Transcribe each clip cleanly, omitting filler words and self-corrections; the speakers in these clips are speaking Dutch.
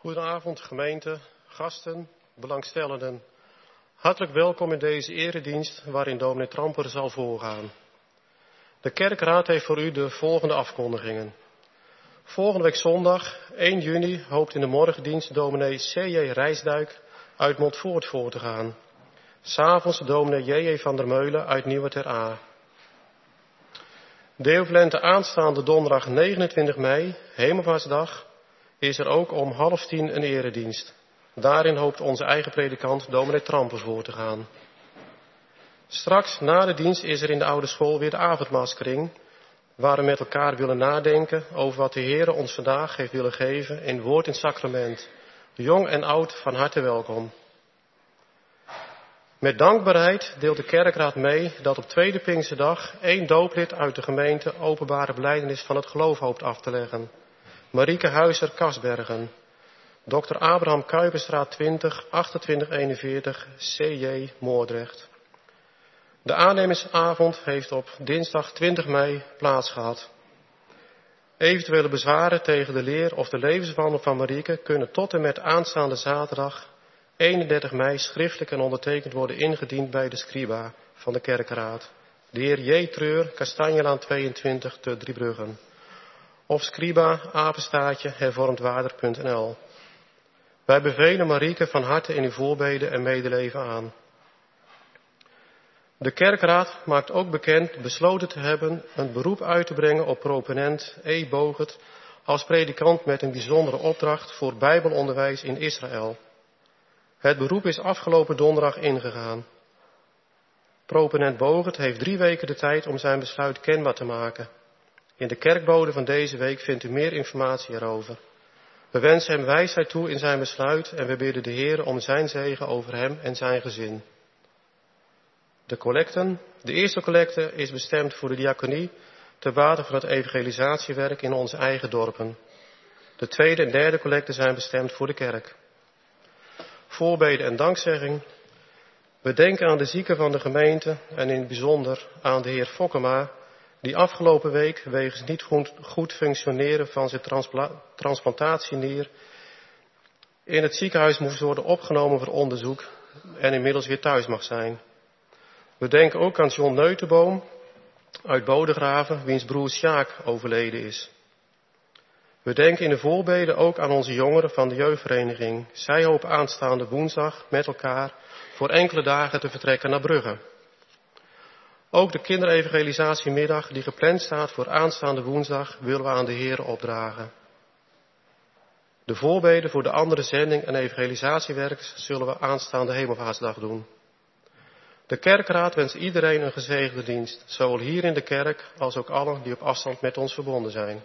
Goedenavond gemeente, gasten, belangstellenden. Hartelijk welkom in deze eredienst waarin dominee Tramper zal voorgaan. De kerkraad heeft voor u de volgende afkondigingen. Volgende week zondag 1 juni hoopt in de morgendienst dominee C.J. Rijsdijk uit Montfoort voor te gaan. 's Avonds dominee J.J. van der Meulen uit Nieuwe Ter Aa. Deelvlente aanstaande donderdag 29 mei, Hemelvaartsdag, is er ook om 9:30 een eredienst. Daarin hoopt onze eigen predikant dominee Tramper voor te gaan. Straks na de dienst is er in de oude school weer de avondmaalskring, waar we met elkaar willen nadenken over wat de Heer ons vandaag heeft willen geven in woord en sacrament. Jong en oud van harte welkom. Met dankbaarheid deelt de kerkraad mee dat op tweede Pinksterdag 1 dooplid uit de gemeente openbare belijdenis van het geloof hoopt af te leggen. Marieke Huizer Kasbergen, Dr. Abraham Kuiperstraat 20, 2841, C.J. Moordrecht. De aannemingsavond heeft op dinsdag 20 mei plaatsgehad. Eventuele bezwaren tegen de leer of de levenswandel van Marieke kunnen tot en met aanstaande zaterdag 31 mei schriftelijk en ondertekend worden ingediend bij de scriba van de kerkraad. De heer J. Treur, Kastanjelaan 22 te Driebruggen. Of scriba, apenstaartje, hervormdwaarder.nl. Wij bevelen Marieke van harte in uw voorbeden en medeleven aan. De kerkraad maakt ook bekend besloten te hebben een beroep uit te brengen op proponent E. Bogert als predikant met een bijzondere opdracht voor bijbelonderwijs in Israël. Het beroep is afgelopen donderdag ingegaan. Proponent Bogert heeft 3 weken de tijd om zijn besluit kenbaar te maken. In de kerkbode van deze week vindt u meer informatie erover. We wensen hem wijsheid toe in zijn besluit en we bidden de Heer om zijn zegen over hem en zijn gezin. De collecten. De eerste collecte is bestemd voor de diaconie ter bate van het evangelisatiewerk in onze eigen dorpen. De tweede en derde collecte zijn bestemd voor de kerk. Voorbeden en dankzegging. We denken aan de zieken van de gemeente en in het bijzonder aan de heer Fokkema, die afgelopen week wegens niet goed functioneren van zijn transplantatienier in het ziekenhuis moest worden opgenomen voor onderzoek en inmiddels weer thuis mag zijn. We denken ook aan John Neutenboom uit Bodegraven, wiens broer Sjaak overleden is. We denken in de voorbeden ook aan onze jongeren van de jeugdvereniging. Zij hopen aanstaande woensdag met elkaar voor enkele dagen te vertrekken naar Brugge. Ook de kinderevangelisatiemiddag die gepland staat voor aanstaande woensdag willen we aan de Heer opdragen. De voorbeden voor de andere zending en evangelisatiewerkers zullen we aanstaande Hemelvaartsdag doen. De kerkraad wenst iedereen een gezegende dienst, zowel hier in de kerk als ook allen die op afstand met ons verbonden zijn.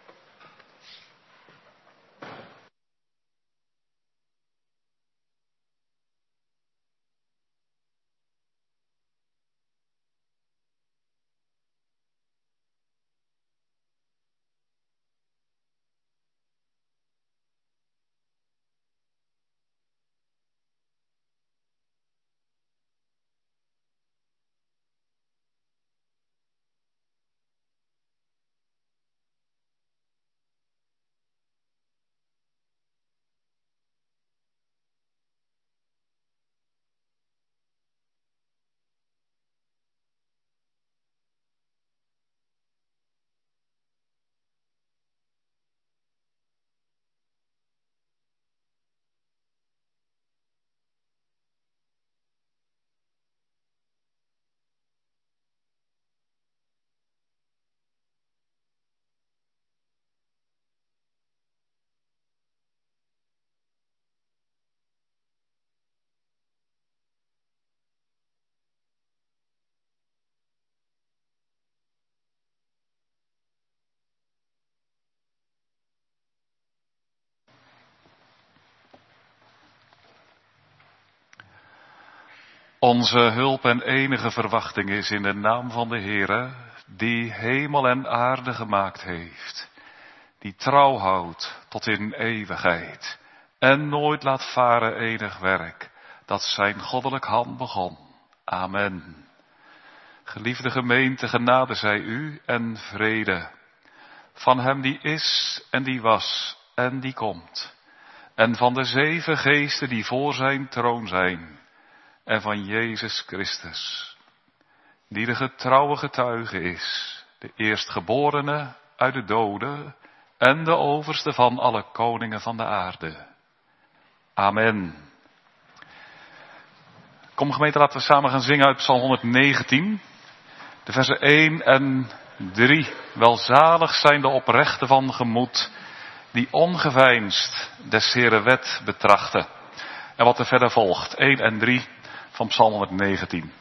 Onze hulp en enige verwachting is in de naam van de Heere, die hemel en aarde gemaakt heeft, die trouw houdt tot in eeuwigheid en nooit laat varen enig werk, dat zijn goddelijk hand begon. Amen. Geliefde gemeente, genade zij u en vrede van hem die is en die was en die komt, en van de 7 geesten die voor zijn troon zijn, en van Jezus Christus, die de getrouwe getuige is, de eerstgeborene uit de doden en de overste van alle koningen van de aarde. Amen. Kom gemeente, laten we samen gaan zingen uit Psalm 119, de versen 1 en 3. Welzalig zijn de oprechten van gemoed, die ongeveinsd des Heeren wet betrachten. En wat er verder volgt, 1 en 3 van Psalm 119.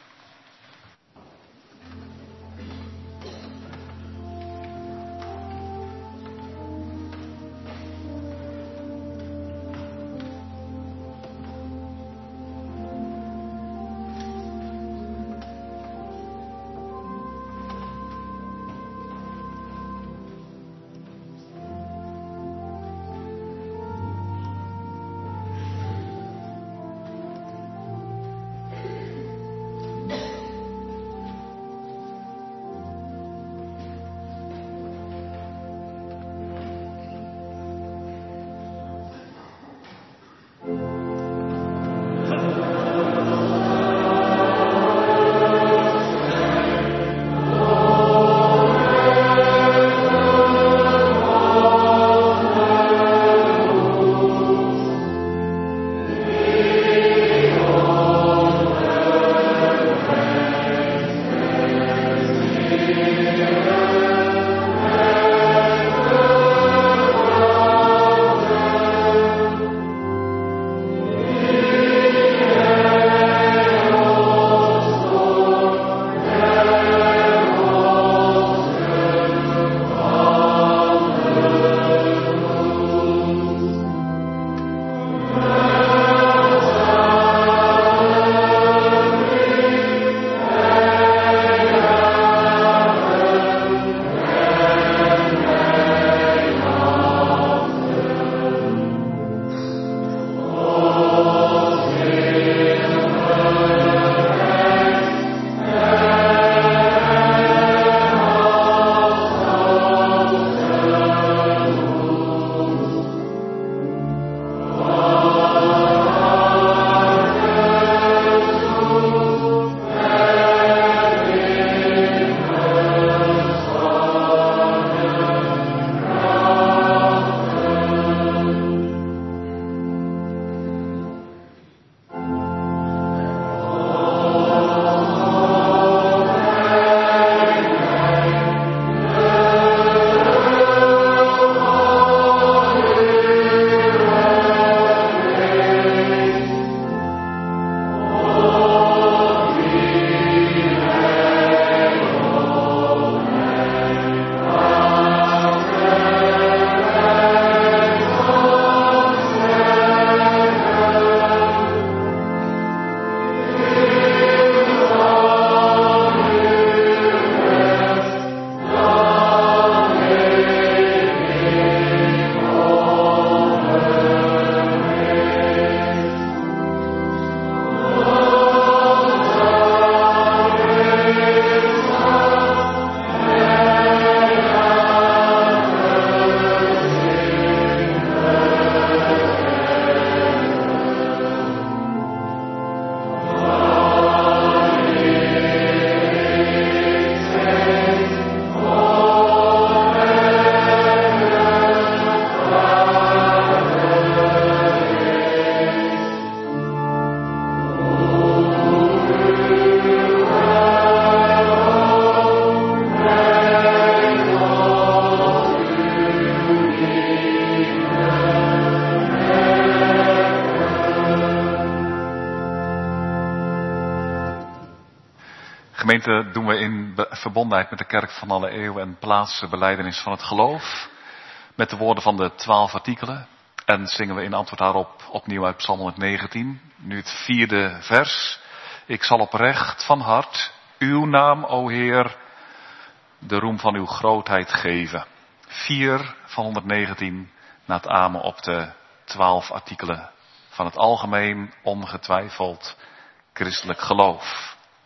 Gemeente, doen we in verbondenheid met de kerk van alle eeuwen en plaatsen belijdenis van het geloof. Met de woorden van de 12 artikelen. En zingen we in antwoord daarop opnieuw uit Psalm 119. Nu het 4e vers. Ik zal oprecht van hart uw naam, o Heer, de roem van uw grootheid geven. 4 van 119 na het amen op de 12 artikelen van het algemeen ongetwijfeld christelijk geloof.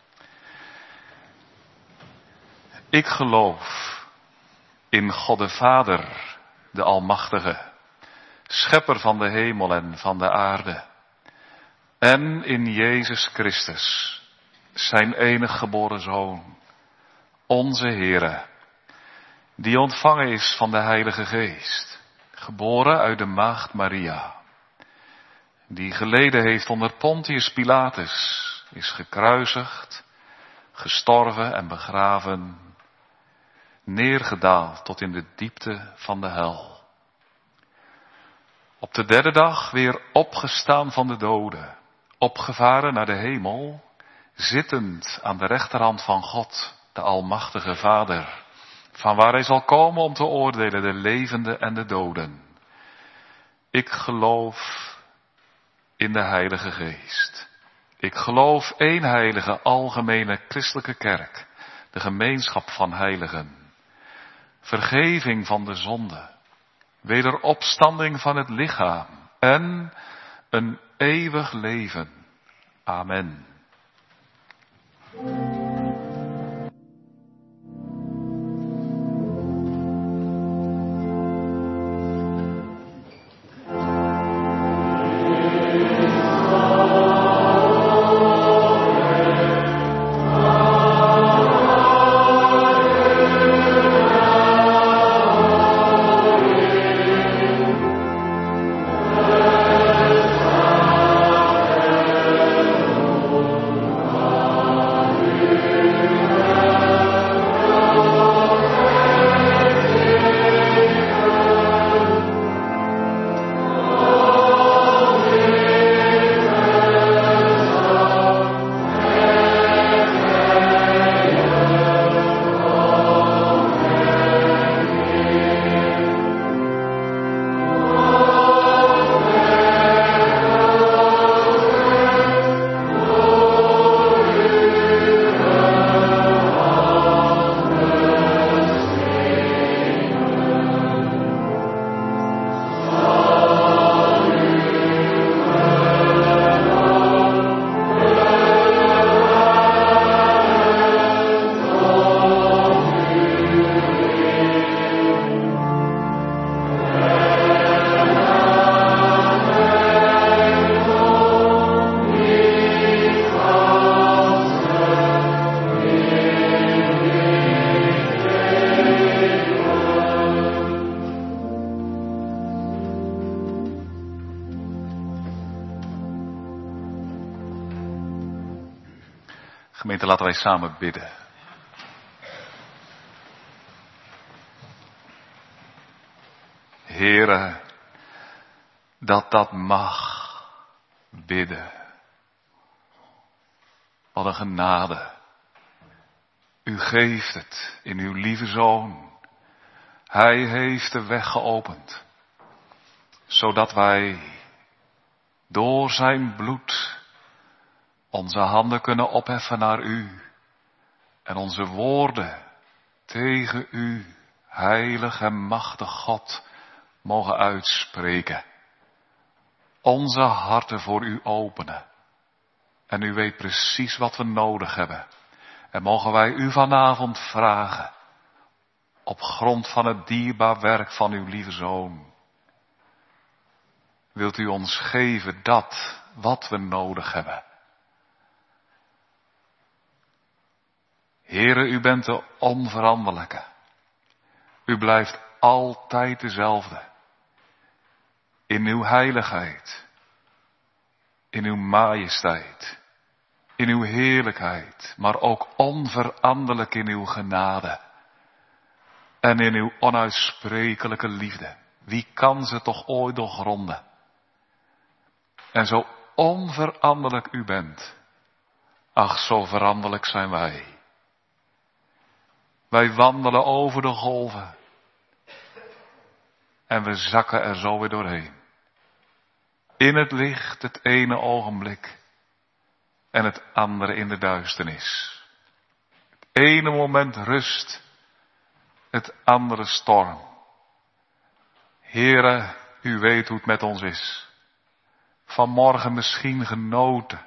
Ik geloof in God de Vader, de Almachtige, schepper van de hemel en van de aarde. En in Jezus Christus, zijn enig geboren Zoon, onze Heere, die ontvangen is van de Heilige Geest, geboren uit de maagd Maria, die geleden heeft onder Pontius Pilatus, is gekruisigd, gestorven en begraven, neergedaald tot in de diepte van de hel. Op de derde dag weer opgestaan van de doden, opgevaren naar de hemel, zittend aan de rechterhand van God, de Almachtige Vader, van waar hij zal komen om te oordelen de levenden en de doden. Ik geloof in de Heilige Geest. Ik geloof één heilige, algemene christelijke kerk, de gemeenschap van heiligen, vergeving van de zonde, wederopstanding van het lichaam en een eeuwig leven. Amen. Gemeente, laten wij samen bidden. Heere, dat mag bidden. Wat een genade. U geeft het in uw lieve Zoon. Hij heeft de weg geopend, zodat wij door zijn bloed onze handen kunnen opheffen naar u en onze woorden tegen u, heilig en machtig God, mogen uitspreken. Onze harten voor u openen. En u weet precies wat we nodig hebben. En mogen wij u vanavond vragen, op grond van het dierbaar werk van uw lieve Zoon. Wilt u ons geven dat wat we nodig hebben? Heere, u bent de onveranderlijke. U blijft altijd dezelfde. In uw heiligheid, in uw majesteit, in uw heerlijkheid, maar ook onveranderlijk in uw genade en in uw onuitsprekelijke liefde. Wie kan ze toch ooit doorgronden? En zo onveranderlijk u bent, ach, zo veranderlijk zijn wij. Wij wandelen over de golven en we zakken er zo weer doorheen. In het licht het ene ogenblik en het andere in de duisternis. Het ene moment rust, het andere storm. Heere, u weet hoe het met ons is. Vanmorgen misschien genoten.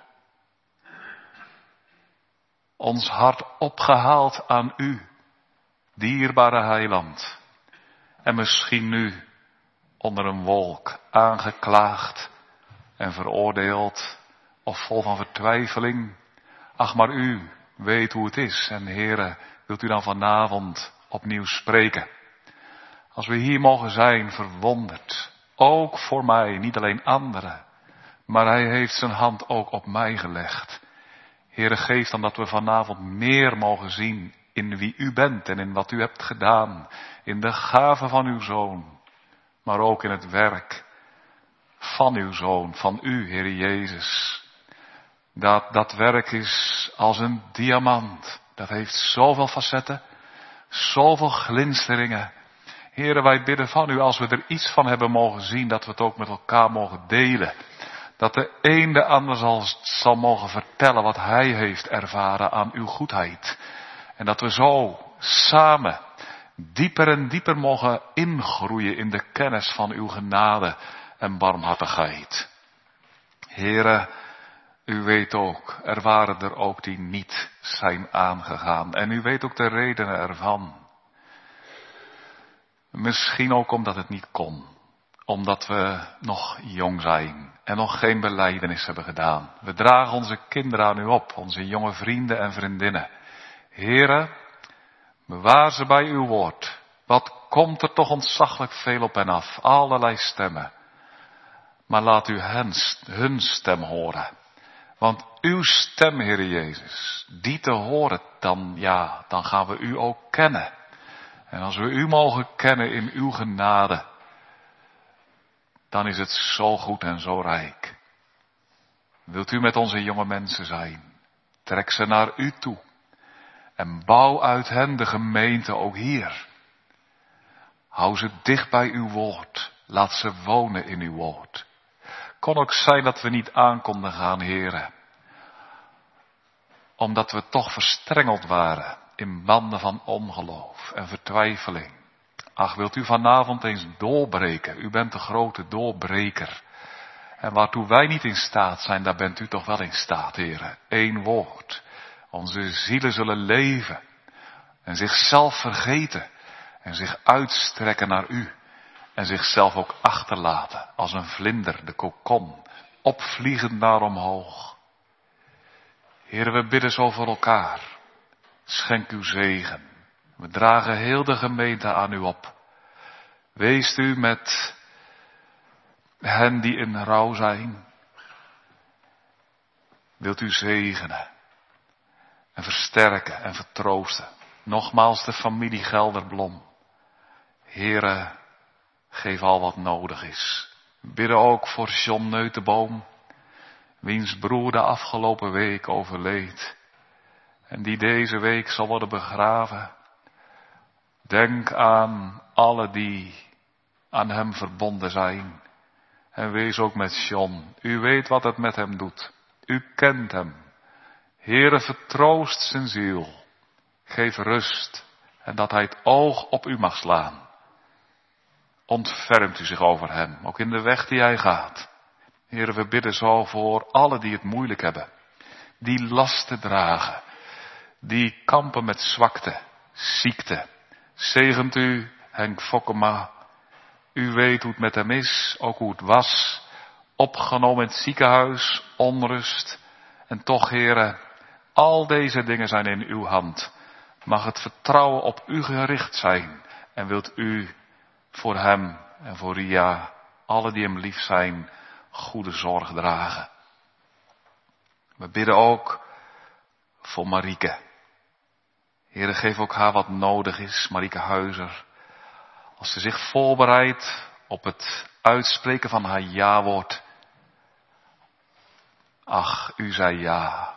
Ons hart opgehaald aan u, dierbare heiland. En misschien nu onder een wolk, aangeklaagd en veroordeeld of vol van vertwijfeling. Ach, maar u weet hoe het is. En Heere, wilt u dan vanavond opnieuw spreken? Als we hier mogen zijn, verwonderd. Ook voor mij, niet alleen anderen. Maar hij heeft zijn hand ook op mij gelegd. Heere, geef dan dat we vanavond meer mogen zien in wie u bent en in wat u hebt gedaan. In de gave van uw Zoon. Maar ook in het werk van uw Zoon, van u, Heere Jezus. Dat werk is als een diamant. Dat heeft zoveel facetten, zoveel glinsteringen. Heere, wij bidden van u, als we er iets van hebben mogen zien, dat we het ook met elkaar mogen delen. Dat de een de ander zal mogen vertellen wat hij heeft ervaren aan uw goedheid. En dat we zo samen dieper en dieper mogen ingroeien in de kennis van uw genade en barmhartigheid. Heere, u weet ook, er waren er ook die niet zijn aangegaan. En u weet ook de redenen ervan. Misschien ook omdat het niet kon. Omdat we nog jong zijn en nog geen belijdenis hebben gedaan. We dragen onze kinderen aan u op, onze jonge vrienden en vriendinnen. Heere, bewaar ze bij uw woord. Wat komt er toch ontzaglijk veel op hen af, allerlei stemmen. Maar laat u hun stem horen. Want uw stem, Heere Jezus, die te horen, dan gaan we u ook kennen. En als we u mogen kennen in uw genade, dan is het zo goed en zo rijk. Wilt u met onze jonge mensen zijn? Trek ze naar u toe. En bouw uit hen de gemeente ook hier. Hou ze dicht bij uw woord. Laat ze wonen in uw woord. Kon ook zijn dat we niet aan konden gaan, Heere. Omdat we toch verstrengeld waren in banden van ongeloof en vertwijfeling. Ach, wilt u vanavond eens doorbreken? U bent de grote doorbreker. En waartoe wij niet in staat zijn, daar bent u toch wel in staat, Heere. Eén woord. Onze zielen zullen leven. En zichzelf vergeten. En zich uitstrekken naar u. En zichzelf ook achterlaten. Als een vlinder, de kokon. Opvliegend naar omhoog. Heere, we bidden zo voor elkaar. Schenk uw zegen. We dragen heel de gemeente aan u op. Wees u met hen die in rouw zijn. Wilt u zegenen. En versterken en vertroosten. Nogmaals de familie Gelderblom. Heere, geef al wat nodig is. We bidden ook voor John Neutenboom. Wiens broer de afgelopen week overleed. En die deze week zal worden begraven. Denk aan alle die aan hem verbonden zijn. En wees ook met John. U weet wat het met hem doet. U kent hem. Heere, vertroost zijn ziel. Geef rust. En dat hij het oog op u mag slaan. Ontfermt u zich over hem. Ook in de weg die hij gaat. Heere, we bidden zo voor alle die het moeilijk hebben. Die lasten dragen. Die kampen met zwakte, ziekte. Zegent u Henk Fokkema. U weet hoe het met hem is, ook hoe het was. Opgenomen in het ziekenhuis, onrust. En toch, Heere, al deze dingen zijn in uw hand. Mag het vertrouwen op u gericht zijn. En wilt u voor hem en voor Ria, alle die hem lief zijn, goede zorg dragen. We bidden ook voor Marieke. Heere, geef ook haar wat nodig is, Marieke Huizer. Als ze zich voorbereidt op het uitspreken van haar ja-woord. Ach, u zei ja.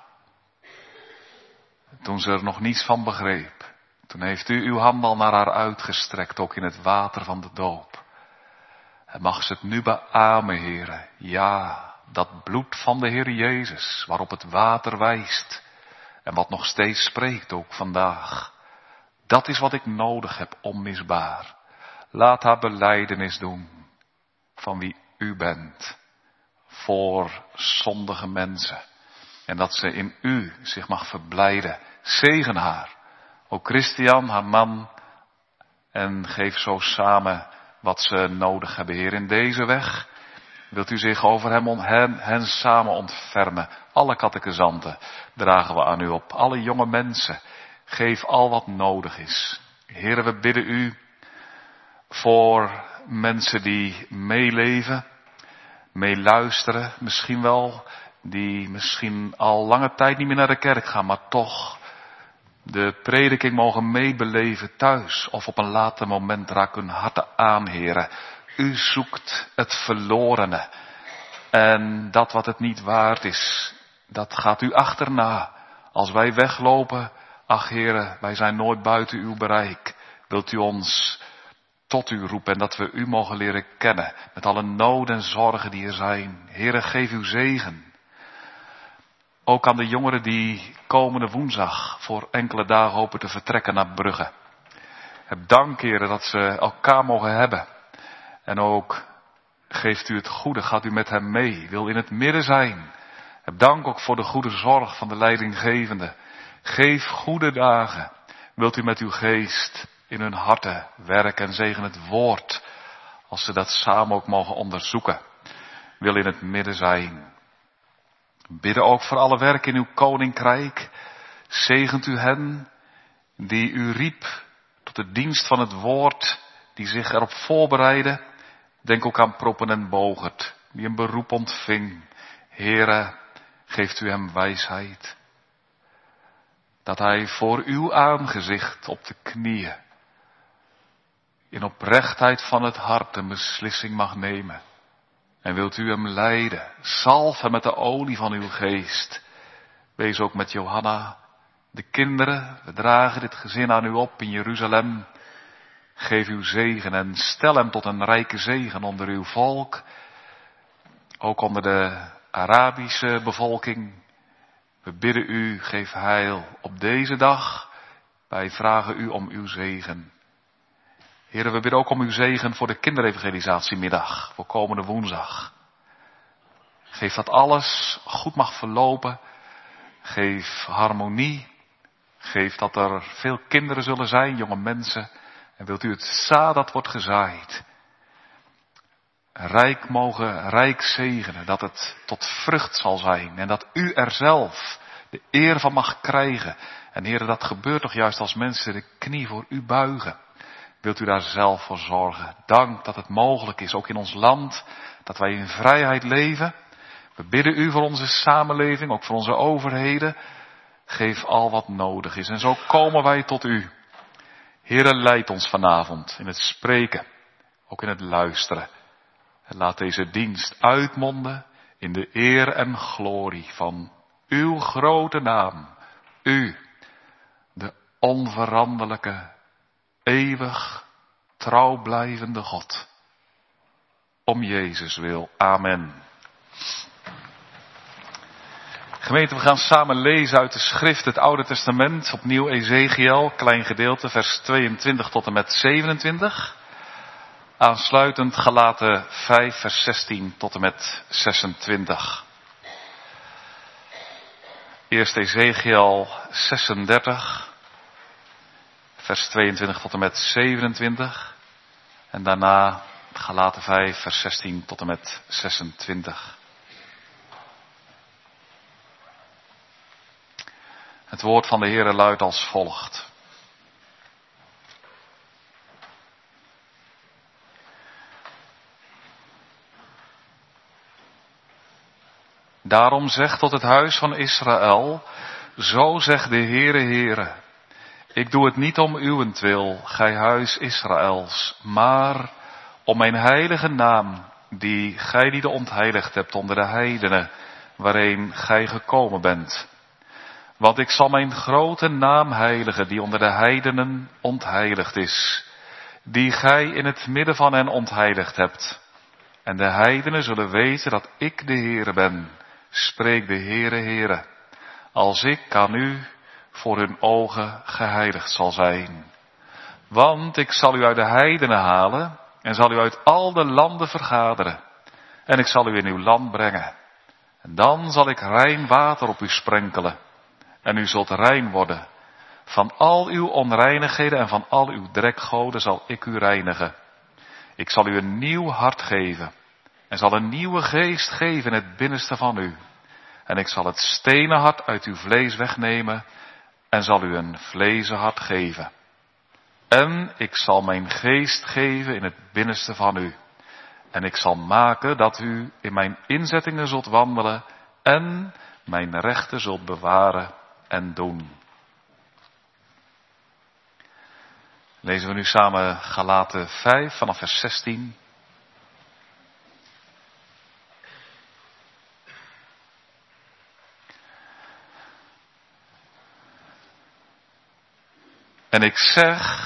Toen ze er nog niets van begreep. Toen heeft u uw hand al naar haar uitgestrekt, ook in het water van de doop. En mag ze het nu beamen, Heere. Ja, dat bloed van de Heer Jezus, waarop het water wijst. En wat nog steeds spreekt, ook vandaag. Dat is wat ik nodig heb, onmisbaar. Laat haar belijdenis doen van wie u bent. Voor zondige mensen. En dat ze in u zich mag verblijden. Zegen haar. Ook Christian, haar man. En geef zo samen wat ze nodig hebben, Heer, in deze weg. Wilt u zich over hen samen ontfermen. Alle catechizanten dragen we aan u op. Alle jonge mensen. Geef al wat nodig is. Heer, we bidden u voor mensen die meeleven, meeluisteren, misschien wel, die misschien al lange tijd niet meer naar de kerk gaan, maar toch de prediking mogen meebeleven thuis of op een later moment raak hun harten aan, Heere. U zoekt het verlorene en dat wat het niet waard is, dat gaat u achterna. Als wij weglopen, ach Heere, wij zijn nooit buiten uw bereik. Wilt u ons tot u roepen en dat we u mogen leren kennen met alle noden en zorgen die er zijn. Heere, geef uw zegen. Ook aan de jongeren die komende woensdag voor enkele dagen hopen te vertrekken naar Brugge. Heb dank, Heere, dat ze elkaar mogen hebben. En ook geeft u het goede, gaat u met hem mee, wil in het midden zijn. Heb dank ook voor de goede zorg van de leidinggevende. Geef goede dagen. Wilt u met uw geest in hun harten werken en zegen het woord, als ze dat samen ook mogen onderzoeken. Wil in het midden zijn. Bidden ook voor alle werk in uw koninkrijk. Zegent u hen die u riep tot de dienst van het woord, die zich erop voorbereiden. Denk ook aan proponent Bogert, die een beroep ontving. Heere, geeft u hem wijsheid. Dat hij voor uw aangezicht op de knieën in oprechtheid van het hart een beslissing mag nemen. En wilt u hem leiden, zalf hem met de olie van uw geest. Wees ook met Johanna, de kinderen, we dragen dit gezin aan u op in Jeruzalem. Geef uw zegen en stel hem tot een rijke zegen onder uw volk. Ook onder de Arabische bevolking. We bidden u, geef heil op deze dag. Wij vragen u om uw zegen. Heren, we bidden ook om uw zegen voor de kinderevangelisatiemiddag, voor komende woensdag. Geef dat alles goed mag verlopen. Geef harmonie. Geef dat er veel kinderen zullen zijn, jonge mensen. En wilt u het zaad dat wordt gezaaid rijk zegenen, dat het tot vrucht zal zijn. En dat u er zelf de eer van mag krijgen. En heren, dat gebeurt toch juist als mensen de knie voor u buigen. Wilt u daar zelf voor zorgen? Dank dat het mogelijk is, ook in ons land, dat wij in vrijheid leven. We bidden u voor onze samenleving, ook voor onze overheden. Geef al wat nodig is. En zo komen wij tot u. Heere, leid ons vanavond in het spreken, ook in het luisteren. En laat deze dienst uitmonden in de eer en glorie van uw grote naam. U, de onveranderlijke, eeuwig trouw blijvende God. Om Jezus wil. Amen. Gemeente, we gaan samen lezen uit de schrift, het Oude Testament, opnieuw Ezechiel, klein gedeelte, vers 22 tot en met 27. Aansluitend Galaten 5, vers 16 tot en met 26. Eerst Ezechiel 36, vers 22 tot en met 27. En daarna Galaten 5, vers 16 tot en met 26. Het woord van de Heere luidt als volgt. Daarom zegt tot het huis van Israël, zo zegt de Heere, ik doe het niet om uwentwil, gij huis Israëls, maar om mijn heilige naam, die gij niet ontheiligd hebt onder de heidenen, waarheen gij gekomen bent. Want ik zal mijn grote naam heiligen, die onder de heidenen ontheiligd is, die gij in het midden van hen ontheiligd hebt. En de heidenen zullen weten dat ik de Heere ben, spreekt de Heere, als ik aan u voor hun ogen geheiligd zal zijn. Want ik zal u uit de heidenen halen en zal u uit al de landen vergaderen. En ik zal u in uw land brengen. En dan zal ik rein water op u sprenkelen. En u zult rein worden. Van al uw onreinigheden en van al uw drekgoden zal ik u reinigen. Ik zal u een nieuw hart geven en zal een nieuwe geest geven in het binnenste van u. En ik zal het stenen hart uit uw vlees wegnemen en zal u een vlezen hart geven. En ik zal mijn geest geven in het binnenste van u. En ik zal maken dat u in mijn inzettingen zult wandelen en mijn rechten zult bewaren en doen. Lezen we nu samen Galaten 5 vanaf vers 16. En ik zeg,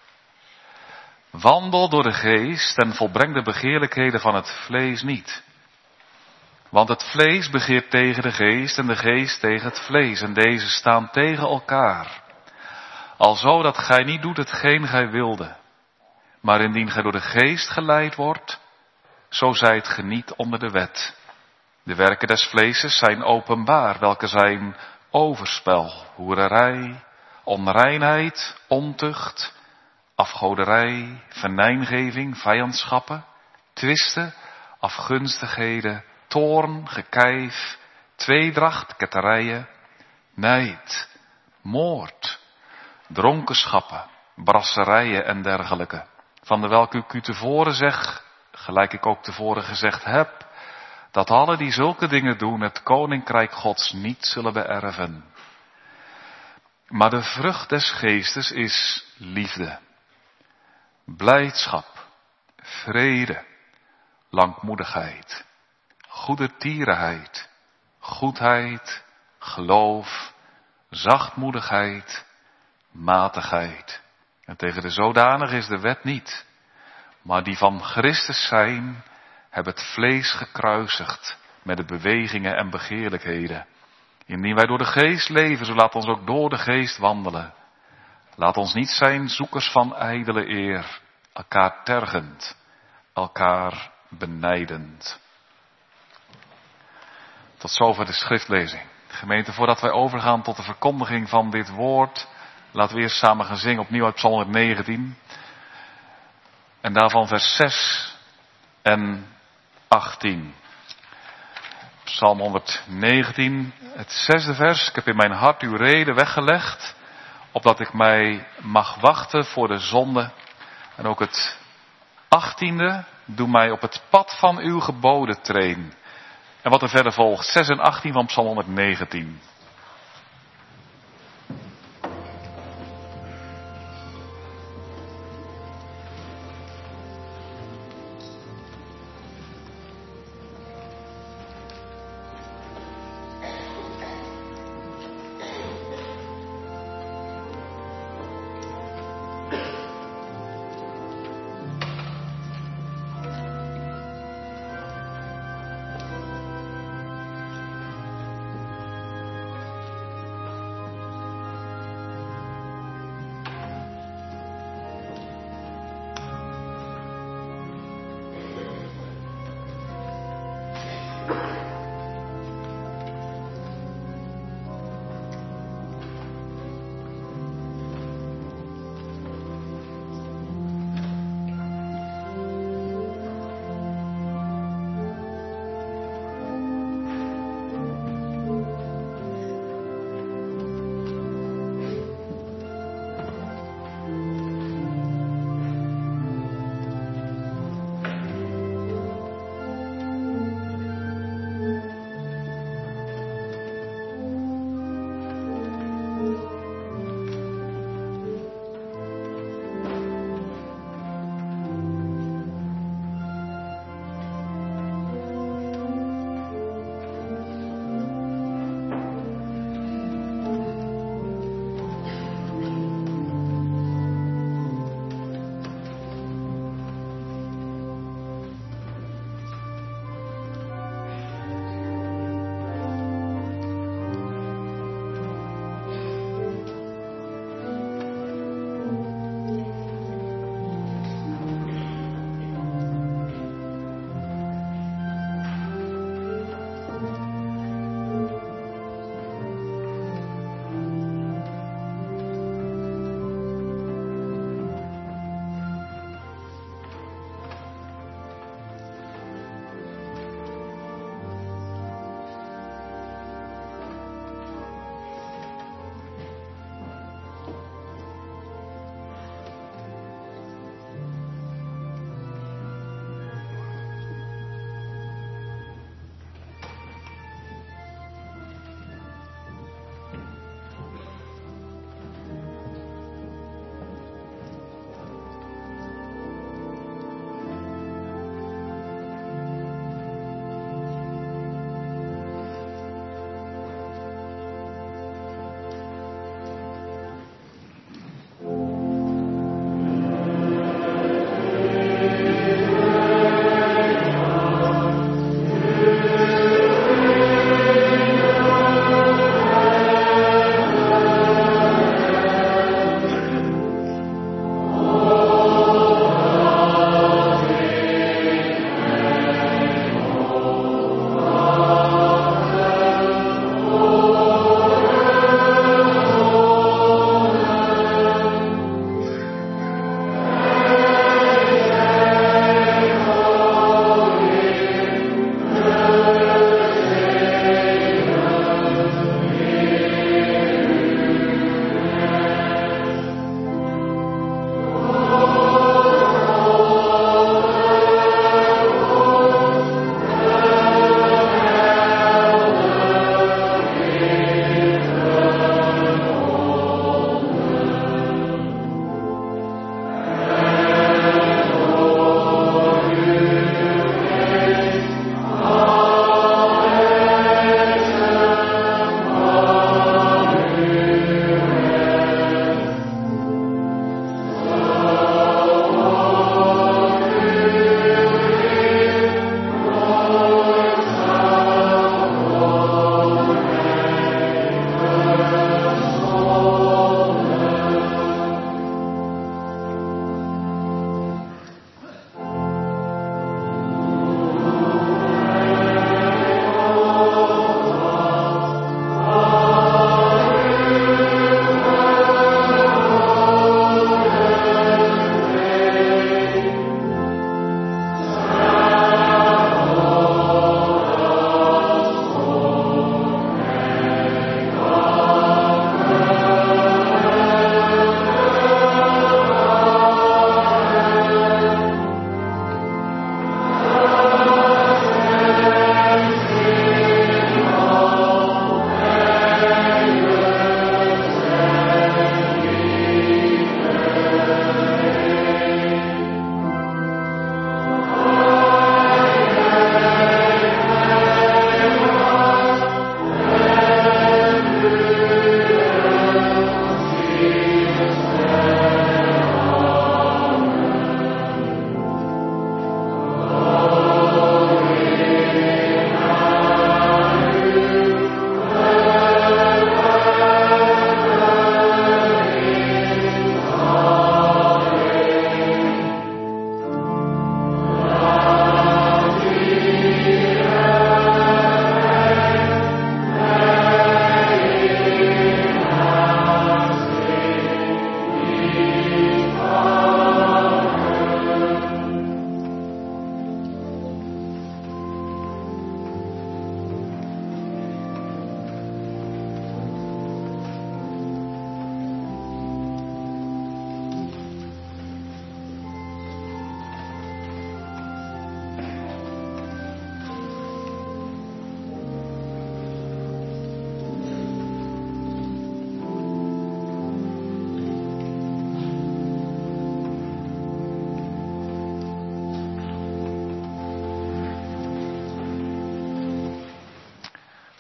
wandel door de geest en volbreng de begeerlijkheden van het vlees niet. Want het vlees begeert tegen de geest en de geest tegen het vlees. En deze staan tegen elkaar. Alzo dat gij niet doet hetgeen gij wilde. Maar indien gij door de geest geleid wordt, zo zijt ge niet onder de wet. De werken des vleeses zijn openbaar, welke zijn overspel, hoererij, onreinheid, ontucht, afgoderij, venijngeving, vijandschappen, twisten, afgunstigheden, toorn, gekijf, tweedracht, ketterijen, nijd, moord, dronkenschappen, brasserijen en dergelijke. Van de welke ik u tevoren zeg, gelijk ik ook tevoren gezegd heb, dat alle die zulke dingen doen het koninkrijk Gods niet zullen beërven. Maar de vrucht des geestes is liefde, blijdschap, vrede, langmoedigheid, goedertierenheid, goedheid, geloof, zachtmoedigheid, matigheid. En tegen de zodanige is de wet niet. Maar die van Christus zijn, hebben het vlees gekruisigd met de bewegingen en begeerlijkheden. Indien wij door de geest leven, zo laat ons ook door de geest wandelen. Laat ons niet zijn zoekers van ijdele eer, elkaar tergend, elkaar benijdend. Tot zover de schriftlezing. Gemeente, voordat wij overgaan tot de verkondiging van dit woord, laten we eerst samen gaan zingen opnieuw uit Psalm 119. En daarvan vers 6 en 18. Psalm 119, het 6e vers. Ik heb in mijn hart uw reden weggelegd, opdat ik mij mag wachten voor de zonde. En ook het 18e, doe mij op het pad van uw geboden treden. En wat er verder volgt, 6 en 18 van Psalm 119.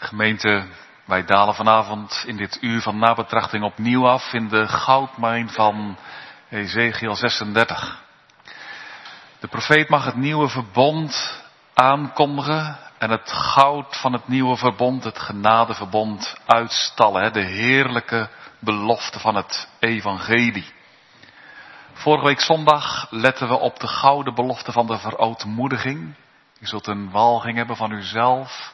Gemeente, wij dalen vanavond in dit uur van nabetrachting opnieuw af in de goudmijn van Ezechiel 36. De profeet mag het nieuwe verbond aankondigen en het goud van het nieuwe verbond, het genadeverbond, uitstallen. De heerlijke belofte van het evangelie. Vorige week zondag letten we op de gouden belofte van de verootmoediging. U zult een walging hebben van uzelf.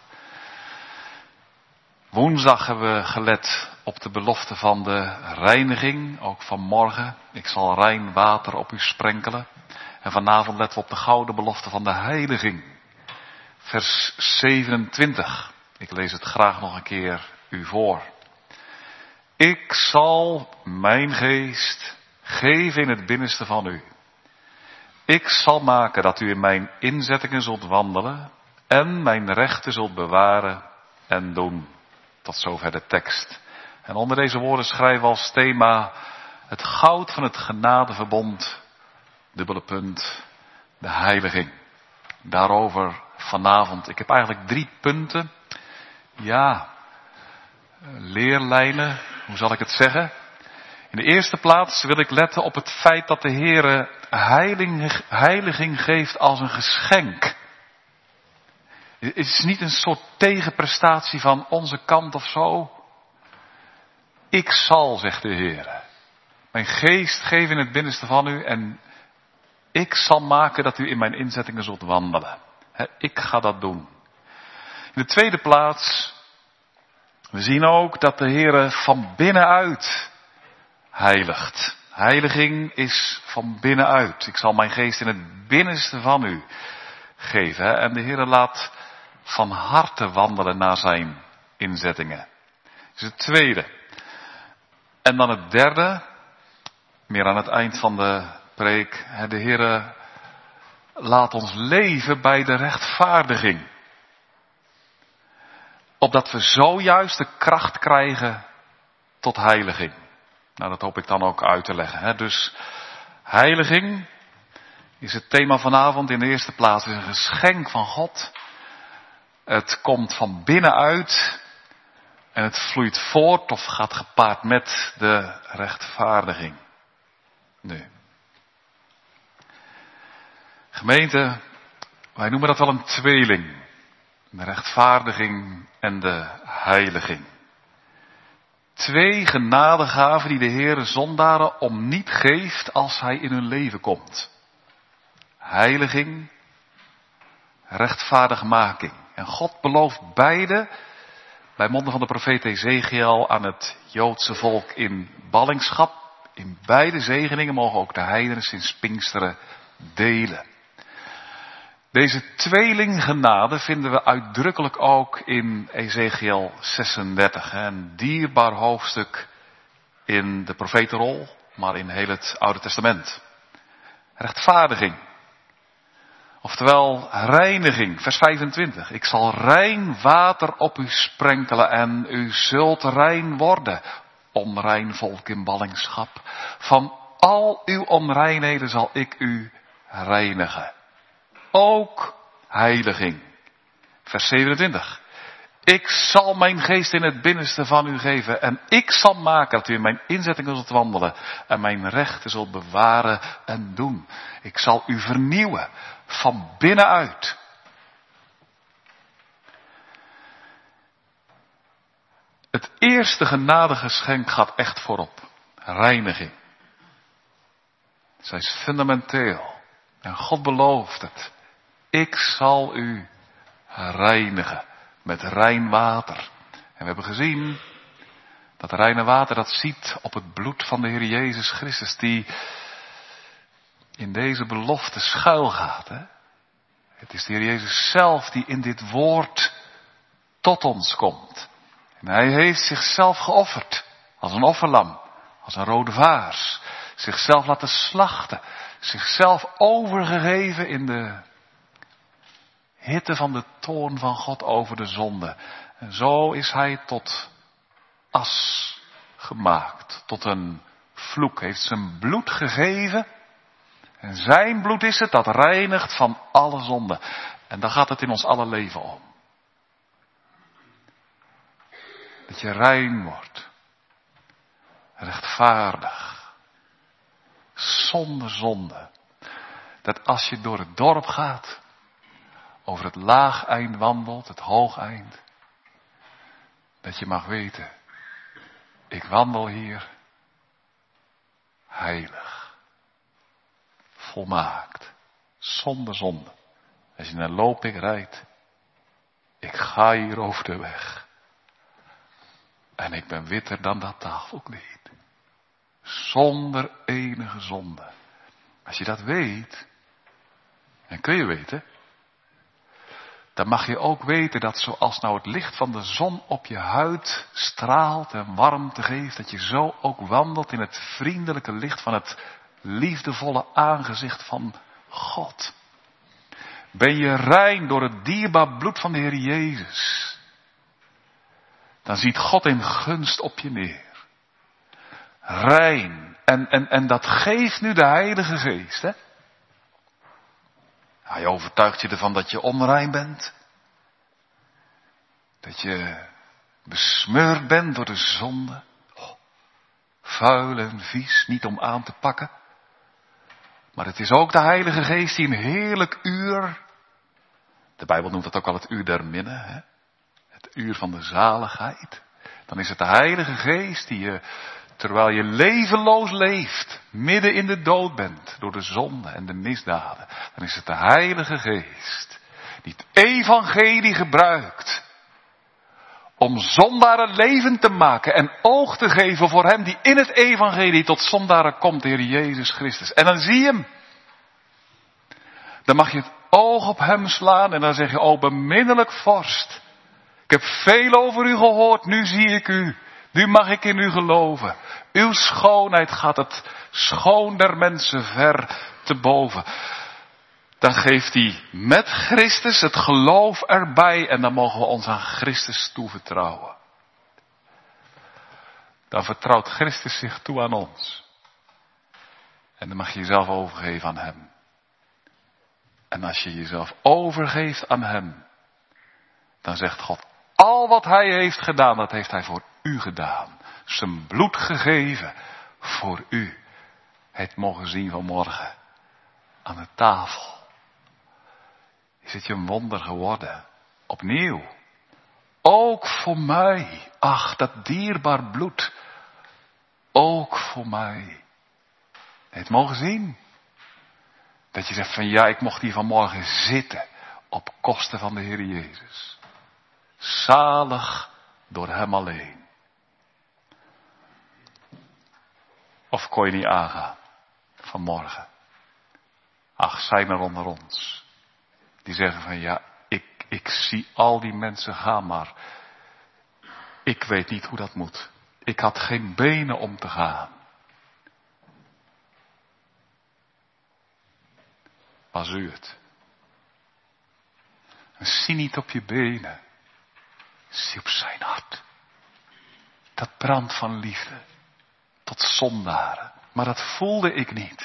Woensdag hebben we gelet op de belofte van de reiniging, ook vanmorgen. Ik zal rein water op u sprenkelen. En vanavond letten we op de gouden belofte van de heiliging. Vers 27. Ik lees het graag nog een keer u voor. Ik zal mijn geest geven in het binnenste van u. Ik zal maken dat u in mijn inzettingen zult wandelen en mijn rechten zult bewaren en doen. Tot zover de tekst. En onder deze woorden schrijven we als thema het goud van het genadeverbond, dubbele punt, de heiliging. Daarover vanavond. Ik heb eigenlijk 3 punten. Ja, leerlijnen, hoe zal ik het zeggen? In de eerste plaats wil ik letten op het feit dat de Heere heiliging geeft als een geschenk. Het is niet een soort tegenprestatie van onze kant of zo. Ik zal, zegt de Heere, mijn geest geven in het binnenste van u en ik zal maken dat u in mijn inzettingen zult wandelen. Ik ga dat doen. In de tweede plaats, we zien ook dat de Heere van binnenuit heiligt. Heiliging is van binnenuit. Ik zal mijn geest in het binnenste van u geven. En de Heere laat van harte wandelen naar zijn inzettingen. Dat is het tweede. En dan het derde, meer aan het eind van de preek. De Heere laat ons leven bij de rechtvaardiging. Opdat we zojuist de kracht krijgen tot heiliging. Nou, dat hoop ik dan ook uit te leggen. Dus heiliging is het thema vanavond in de eerste plaats. Het is een geschenk van God. Het komt van binnenuit. En het vloeit voort of gaat gepaard met de rechtvaardiging. Nu. Gemeente, wij noemen dat wel een tweeling. De rechtvaardiging en de heiliging. 2 genadegaven die de Heere zondaren om niet geeft als hij in hun leven komt. Heiliging, rechtvaardigmaking. En God belooft beide bij monden van de profeet Ezechiel aan het Joodse volk in ballingschap. In beide zegeningen mogen ook de heidenen sinds Pinksteren delen. Deze tweelinggenade vinden we uitdrukkelijk ook in Ezechiel 36. Een dierbaar hoofdstuk in de profetenrol, maar in heel het Oude Testament. Rechtvaardiging. Oftewel reiniging, vers 25. Ik zal rein water op u sprenkelen en u zult rein worden. Onrein volk in ballingschap. Van al uw onreinheden zal ik u reinigen. Ook heiliging. Vers 27. Ik zal mijn geest in het binnenste van u geven en ik zal maken dat u in mijn inzettingen zult wandelen en mijn rechten zult bewaren en doen. Ik zal u vernieuwen van binnenuit. Het eerste genadegeschenk gaat echt voorop. Reiniging. Zij is fundamenteel. En God belooft het. Ik zal u reinigen met rein water. En we hebben gezien dat reine water dat ziet op het bloed van de Heer Jezus Christus. Die in deze belofte schuilgaat. Het is de Heer Jezus zelf die in dit woord tot ons komt. En hij heeft zichzelf geofferd. Als een offerlam. Als een rode vaars. Zichzelf laten slachten. Zichzelf overgegeven in de hitte van de toorn van God over de zonde. En zo is hij tot as gemaakt. Tot een vloek. Heeft zijn bloed gegeven. En zijn bloed is het dat reinigt van alle zonde. En daar gaat het in ons alle leven om. Dat je rein wordt. Rechtvaardig. Zonder zonde. Dat als je door het dorp gaat. Over het laag eind wandelt, het hoog eind. Dat je mag weten. Ik wandel hier. Heilig. Volmaakt. Zonder zonde. Als je naar Lopik rijdt. Ik ga hier over de weg. En ik ben witter dan dat tafelkleed. Zonder enige zonde. Als je dat weet. En kun je weten. Dan mag je ook weten dat zoals nou het licht van de zon op je huid straalt en warmte geeft. Dat je zo ook wandelt in het vriendelijke licht van het liefdevolle aangezicht van God. Ben je rein door het dierbaar bloed van de Heer Jezus. Dan ziet God in gunst op je neer. Rein. En dat geeft nu de Heilige Geest. Hè? Hij overtuigt je ervan dat je onrein bent. Dat je besmeurd bent door de zonde. Vuil en vies, niet om aan te pakken. Maar het is ook de Heilige Geest die een heerlijk uur. De Bijbel noemt dat ook al het uur der minne. Hè? Het uur van de zaligheid. Dan is het de Heilige Geest die je, terwijl je levenloos leeft, midden in de dood bent, door de zonde en de misdaden. Dan is het de Heilige Geest die het evangelie gebruikt. Om zondaren levend te maken en oog te geven voor hem die in het evangelie tot zondaren komt, de Heer Jezus Christus. En dan zie je hem. Dan mag je het oog op hem slaan en dan zeg je, o beminnelijk vorst. Ik heb veel over u gehoord, nu zie ik u. Nu mag ik in u geloven. Uw schoonheid gaat het schoon der mensen ver te boven. Dan geeft hij met Christus het geloof erbij en dan mogen we ons aan Christus toevertrouwen. Dan vertrouwt Christus zich toe aan ons. En dan mag je jezelf overgeven aan hem. En als je jezelf overgeeft aan hem, dan zegt God, al wat hij heeft gedaan, dat heeft hij voor u gedaan. Zijn bloed gegeven voor u. Het mogen zien vanmorgen aan de tafel. Is het je een wonder geworden? Opnieuw. Ook voor mij. Ach, dat dierbaar bloed. Ook voor mij. Het mogen zien. Dat je zegt van ja, ik mocht hier vanmorgen zitten. Op kosten van de Heer Jezus. Zalig door hem alleen. Of kon je niet aangaan vanmorgen? Ach, zijn er onder ons die zeggen van ja, ik zie al die mensen gaan, maar ik weet niet hoe dat moet. Ik had geen benen om te gaan. Was u het? En zie niet op je benen. Zie op zijn hart. Dat brandt van liefde. Tot zondaren. Maar dat voelde ik niet.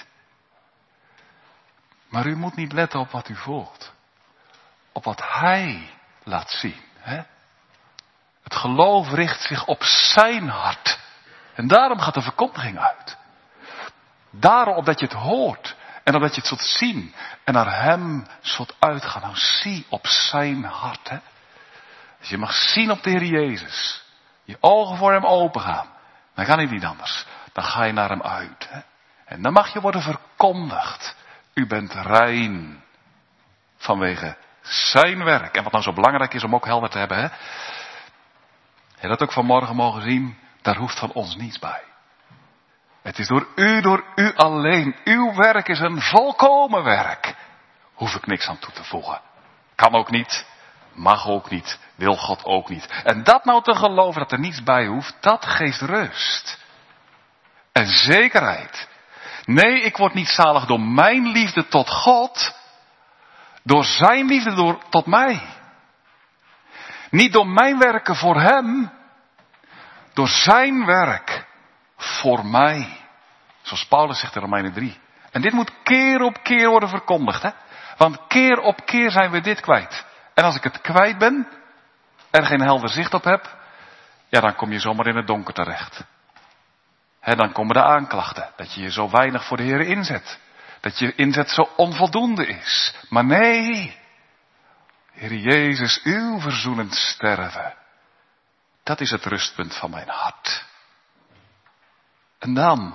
Maar u moet niet letten op wat u voelt. Op wat hij laat zien. Hè? Het geloof richt zich op zijn hart. En daarom gaat de verkondiging uit. Daarom opdat je het hoort. En opdat je het zult zien. En naar hem zult uitgaan. Nou zie op zijn hart. Hè? Als je mag zien op de Heer Jezus. Je ogen voor hem open gaan. Dan kan hij niet anders. Dan ga je naar hem uit. Hè? En dan mag je worden verkondigd. U bent rein. Vanwege zijn werk. En wat nou zo belangrijk is om ook helder te hebben. Hè? En dat ook vanmorgen mogen zien. Daar hoeft van ons niets bij. Het is door u alleen. Uw werk is een volkomen werk. Hoef ik niks aan toe te voegen. Kan ook niet. Mag ook niet. Wil God ook niet. En dat nou te geloven dat er niets bij hoeft. Dat geeft rust. En zekerheid. Nee, ik word niet zalig door mijn liefde tot God. Door zijn liefde tot mij. Niet door mijn werken voor hem. Door zijn werk voor mij. Zoals Paulus zegt in Romeinen 3. En dit moet keer op keer worden verkondigd. Hè? Want keer op keer zijn we dit kwijt. En als ik het kwijt ben. Er geen helder zicht op heb. ja, dan kom je zomaar in het donker terecht. Dan komen de aanklachten, dat je je zo weinig voor de Heer inzet. Dat je inzet zo onvoldoende is. Maar nee, Heer Jezus, uw verzoenend sterven, dat is het rustpunt van mijn hart. En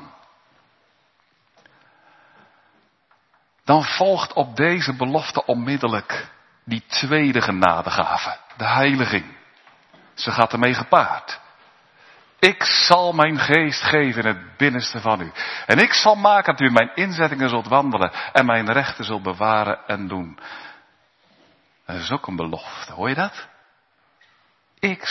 dan volgt op deze belofte onmiddellijk die tweede genadegave, de heiliging. Ze gaat ermee gepaard. Ik zal mijn geest geven in het binnenste van u. En ik zal maken dat u mijn inzettingen zult wandelen en mijn rechten zult bewaren en doen. Dat is ook een belofte, hoor je dat? Ik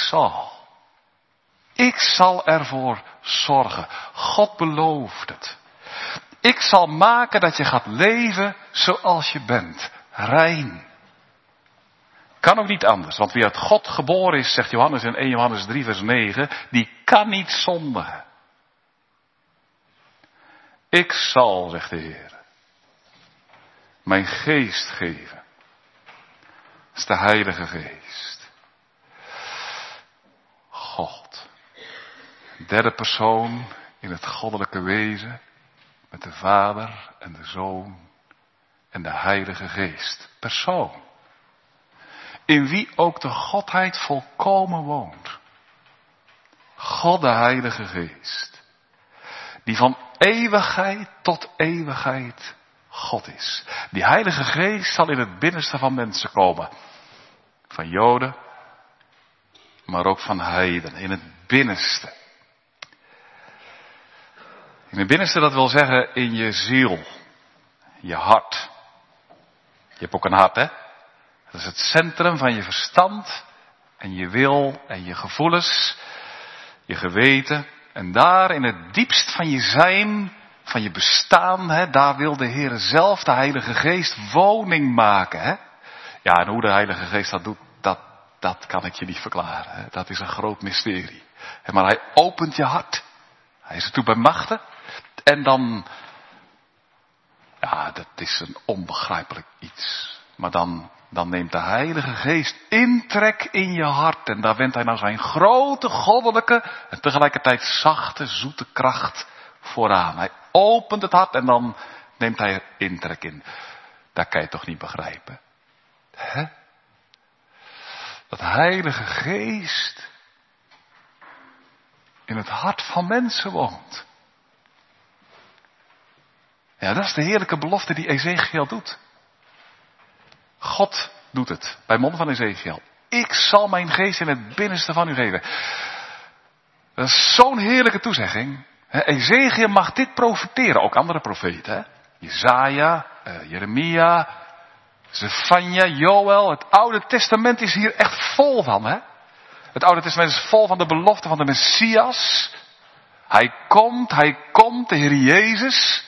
zal ervoor zorgen. God belooft het. Ik zal maken dat je gaat leven zoals je bent. Rein. Kan ook niet anders, want wie uit God geboren is, zegt Johannes in 1 Johannes 3 vers 9, die kan niet zondigen. Ik zal, zegt de Heer, mijn geest geven. Dat is de Heilige Geest. God. Derde persoon in het goddelijke wezen, met de Vader en de Zoon en de Heilige Geest. Persoon. In wie ook de Godheid volkomen woont. God de Heilige Geest. Die van eeuwigheid tot eeuwigheid God is. Die Heilige Geest zal in het binnenste van mensen komen. Van Joden, maar ook van heidenen. In het binnenste. In het binnenste, dat wil zeggen in je ziel. Je hart. Je hebt ook een hart, hè? Dat is het centrum van je verstand en je wil en je gevoelens, je geweten. En daar in het diepst van je zijn, van je bestaan, daar wil de Heer zelf, de Heilige Geest, woning maken. Ja, en hoe de Heilige Geest dat doet, dat kan ik je niet verklaren. Dat is een groot mysterie. Maar hij opent je hart. Hij is ertoe bij machten. En dan, ja, dat is een onbegrijpelijk iets. Maar dan neemt de Heilige Geest intrek in je hart. En daar wendt hij nou zijn grote, goddelijke en tegelijkertijd zachte, zoete kracht vooraan. Hij opent het hart en dan neemt hij er intrek in. Dat kan je toch niet begrijpen? Hè? Dat Heilige Geest in het hart van mensen woont. Ja, dat is de heerlijke belofte die Ezechiel doet. God doet het, bij mond van Ezechiel. Ik zal mijn geest in het binnenste van u geven. Dat is zo'n heerlijke toezegging. Ezechiel mag dit profeteren, ook andere profeten. Hè? Jesaja, Jeremia, Zefania, Joël. Het Oude Testament is hier echt vol van. Hè? Het Oude Testament is vol van de belofte van de Messias. Hij komt, de Heer Jezus.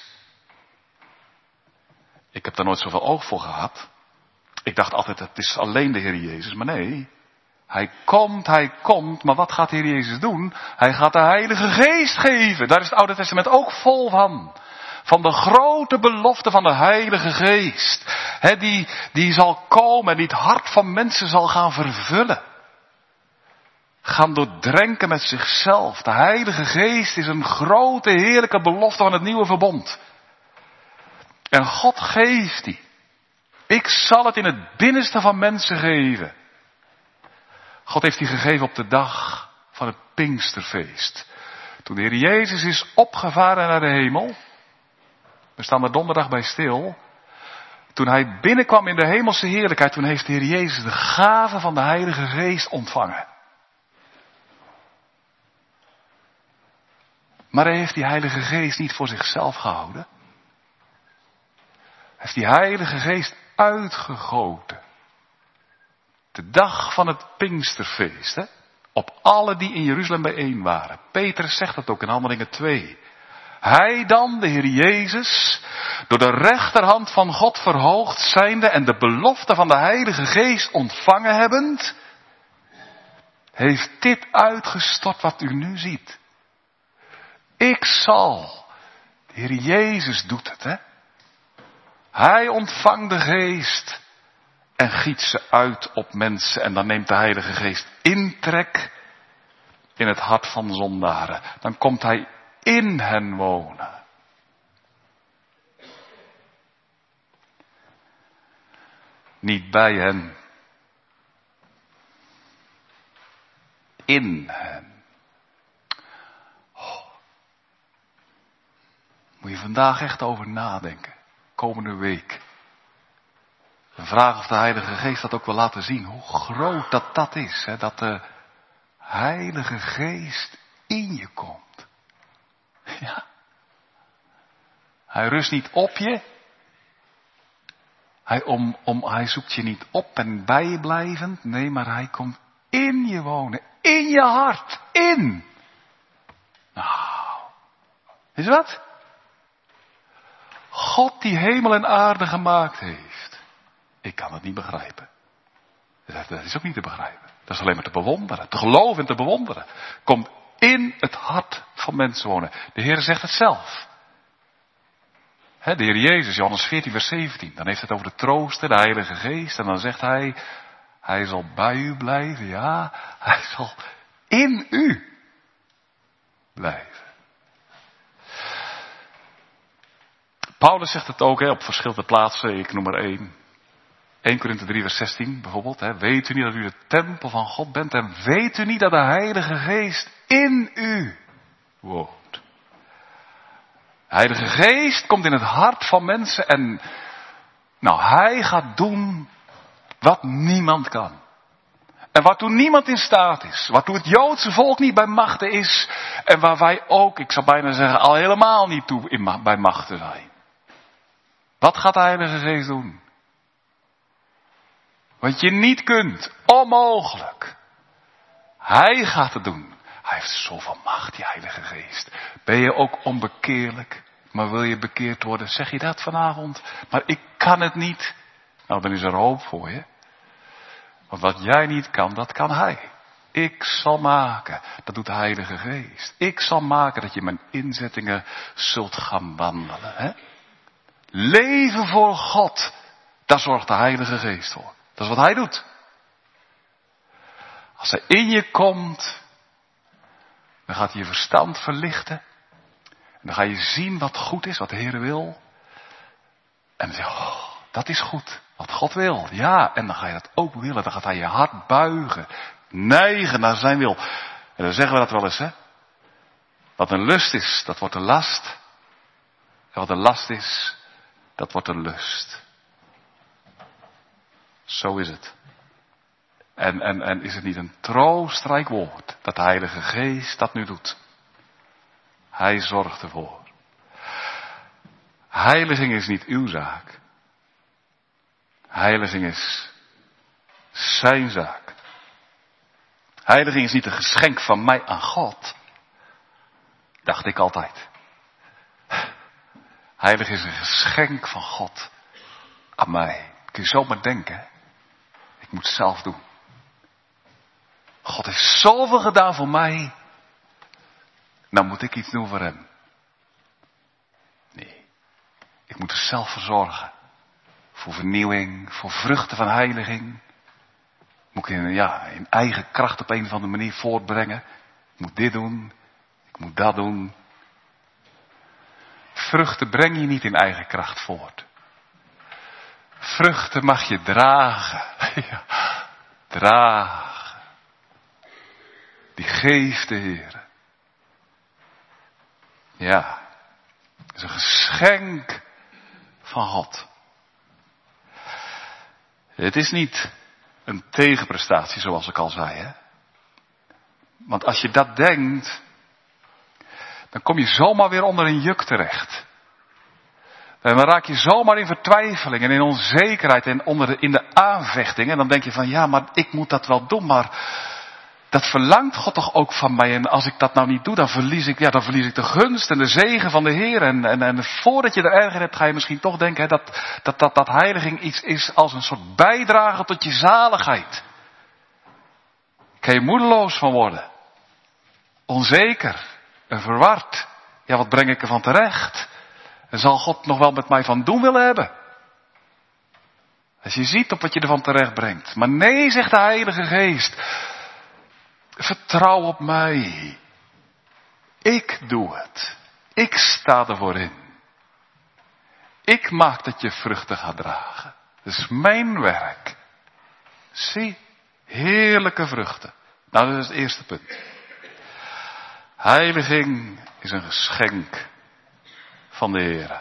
Ik heb daar nooit zoveel oog voor gehad. Ik dacht altijd, het is alleen de Heer Jezus, maar nee. Hij komt, maar wat gaat de Heer Jezus doen? Hij gaat de Heilige Geest geven. Daar is het Oude Testament ook vol van. Van de grote belofte van de Heilige Geest. Die zal komen en die het hart van mensen zal gaan vervullen. Gaan doordrenken met zichzelf. De Heilige Geest is een grote, heerlijke belofte van het nieuwe verbond. En God geeft die. Ik zal het in het binnenste van mensen geven. God heeft die gegeven op de dag van het Pinksterfeest. Toen de Heer Jezus is opgevaren naar de hemel. We staan er donderdag bij stil. Toen hij binnenkwam in de hemelse heerlijkheid, toen heeft de Heer Jezus de gave van de Heilige Geest ontvangen. Maar hij heeft die Heilige Geest niet voor zichzelf gehouden. Hij heeft die Heilige Geest uitgegoten. De dag van het Pinksterfeest. Op alle die in Jeruzalem bijeen waren. Petrus zegt dat ook in Handelingen 2. Hij dan, de Heer Jezus, door de rechterhand van God verhoogd zijnde en de belofte van de Heilige Geest ontvangen hebbend, heeft dit uitgestort wat u nu ziet. Ik zal. De Heer Jezus doet het, hè. Hij ontvangt de Geest en giet ze uit op mensen. En dan neemt de Heilige Geest intrek in het hart van zondaren. Dan komt hij in hen wonen. Niet bij hen. In hen. Oh. Moet je vandaag echt over nadenken. Komende week. En vraag of de Heilige Geest dat ook wil laten zien. Hoe groot dat is. Hè? Dat de Heilige Geest in je komt. Ja. Hij rust niet op je. Hij zoekt je niet op en bij je blijvend. Nee, maar hij komt in je wonen. In je hart. In. Nou. Is wat? God die hemel en aarde gemaakt heeft. Ik kan het niet begrijpen. Dat is ook niet te begrijpen. Dat is alleen maar te bewonderen. Te geloven en te bewonderen. Komt in het hart van mensen wonen. De Heer zegt het zelf. De Heer Jezus, Johannes 14 vers 17. Dan heeft het over de trooster, de Heilige Geest. En dan zegt hij, hij zal bij u blijven. Ja, hij zal in u blijven. Paulus zegt het ook op verschillende plaatsen. Ik noem er 1. 1 Korinthe 3 vers 16 bijvoorbeeld. Weet u niet dat u de tempel van God bent? En weet u niet dat de Heilige Geest in u woont? De Heilige Geest komt in het hart van mensen en hij gaat doen wat niemand kan. En waartoe niemand in staat is. Waartoe het Joodse volk niet bij machten is. En waar wij ook, ik zou bijna zeggen, al helemaal niet toe bij machten zijn. Wat gaat de Heilige Geest doen? Wat je niet kunt. Onmogelijk. Hij gaat het doen. Hij heeft zoveel macht, die Heilige Geest. Ben je ook onbekeerlijk? Maar wil je bekeerd worden? Zeg je dat vanavond? Maar ik kan het niet. Nou, dan is er hoop voor je. Want wat jij niet kan, dat kan Hij. Ik zal maken. Dat doet de Heilige Geest. Ik zal maken dat je mijn inzettingen zult gaan wandelen. Hè? Leven voor God. Daar zorgt de Heilige Geest voor. Dat is wat Hij doet. Als Hij in je komt, dan gaat Hij je verstand verlichten. En dan ga je zien wat goed is, wat de Heer wil. En dan zeg je, dat is goed. Wat God wil. Ja, en dan ga je dat ook willen. Dan gaat Hij je hart buigen. Neigen naar zijn wil. En dan zeggen we dat wel eens, hè. Wat een lust is, dat wordt een last. En wat een last is, dat wordt een lust. Zo is het. En is het niet een troostrijk woord dat de Heilige Geest dat nu doet? Hij zorgt ervoor. Heiliging is niet uw zaak. Heiliging is zijn zaak. Heiliging is niet een geschenk van mij aan God. Dacht ik altijd. Heiliging is een geschenk van God aan mij. Kun je zomaar denken. Hè? Ik moet het zelf doen. God heeft zoveel gedaan voor mij. Nou moet ik iets doen voor hem. Nee. Ik moet er zelf voor zorgen. Voor vernieuwing. Voor vruchten van heiliging. Moet ik in eigen kracht op een of andere manier voortbrengen. Ik moet dit doen. Ik moet dat doen. Vruchten breng je niet in eigen kracht voort. Vruchten mag je dragen. Ja, dragen. Die geeft de Heer. Ja. Het is een geschenk van God. Het is niet een tegenprestatie zoals ik al zei. Hè? Want als je dat denkt, dan kom je zomaar weer onder een juk terecht. En dan raak je zomaar in vertwijfeling en in onzekerheid en in de aanvechting. En dan denk je van ja, maar ik moet dat wel doen, maar dat verlangt God toch ook van mij. En als ik dat nou niet doe, dan verlies ik de gunst en de zegen van de Heer. En voordat je er erg in hebt, ga je misschien toch denken hè, dat heiliging iets is als een soort bijdrage tot je zaligheid. Kan je moedeloos van worden. Onzeker en verward. Ja, wat breng ik ervan terecht? En zal God nog wel met mij van doen willen hebben? Als je ziet op wat je ervan terecht brengt. Maar nee, zegt de Heilige Geest. Vertrouw op mij. Ik doe het. Ik sta ervoor in. Ik maak dat je vruchten gaat dragen. Dat is mijn werk. Zie, heerlijke vruchten. Nou, dat is het eerste punt. Heiliging is een geschenk van de Heer.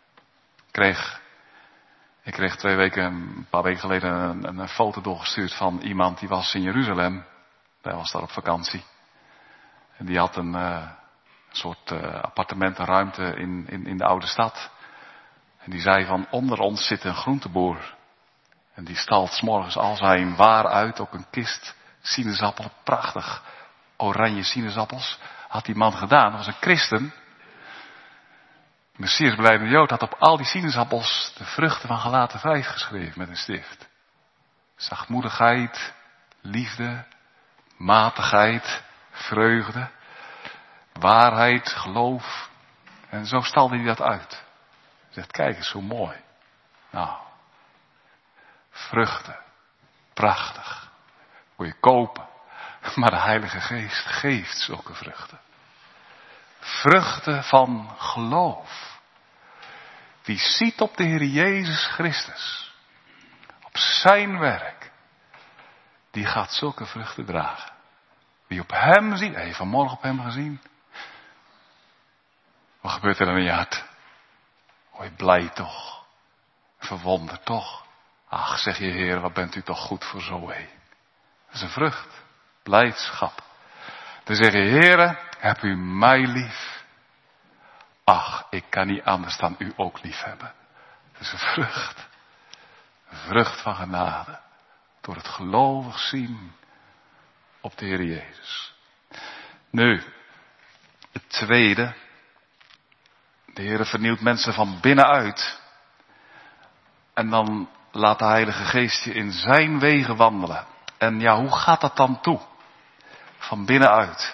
Ik kreeg 2 weken, een paar weken geleden, een foto doorgestuurd van iemand die was in Jeruzalem. Hij was daar op vakantie. En die had een soort appartementenruimte in de oude stad. En die zei van, onder ons zit een groenteboer. En die stalt 's morgens al zijn waar uit, ook een kist sinaasappelen, prachtig oranje sinaasappels. Had die man gedaan, dat was een christen. Messias blijvende Jood had op al die sinaasappels de vruchten van Galaten 5 geschreven met een stift. Zachtmoedigheid, liefde, matigheid, vreugde, waarheid, geloof. En zo stalde hij dat uit. Hij zegt, kijk eens, hoe mooi. Nou, vruchten, prachtig. Moet je kopen. Maar de Heilige Geest geeft zulke vruchten. Vruchten van geloof. Wie ziet op de Heer Jezus Christus, op zijn werk, die gaat zulke vruchten dragen. Wie op hem ziet, heb je vanmorgen op hem gezien? Wat gebeurt er dan in je hart? Word je blij toch? Verwonderd toch? Ach, zeg je Heer, wat bent u toch goed voor zo heen. Dat is een vrucht. Blijdschap. Dan zeg je, Heere, heb u mij lief? Ach, ik kan niet anders dan u ook lief hebben. Dat is een vrucht. Een vrucht van genade. Door het gelovig zien op de Heer Jezus. Nu, het tweede. De Heer vernieuwt mensen van binnenuit. En dan laat de Heilige Geest je in zijn wegen wandelen. En ja, hoe gaat dat dan toe? Van binnenuit.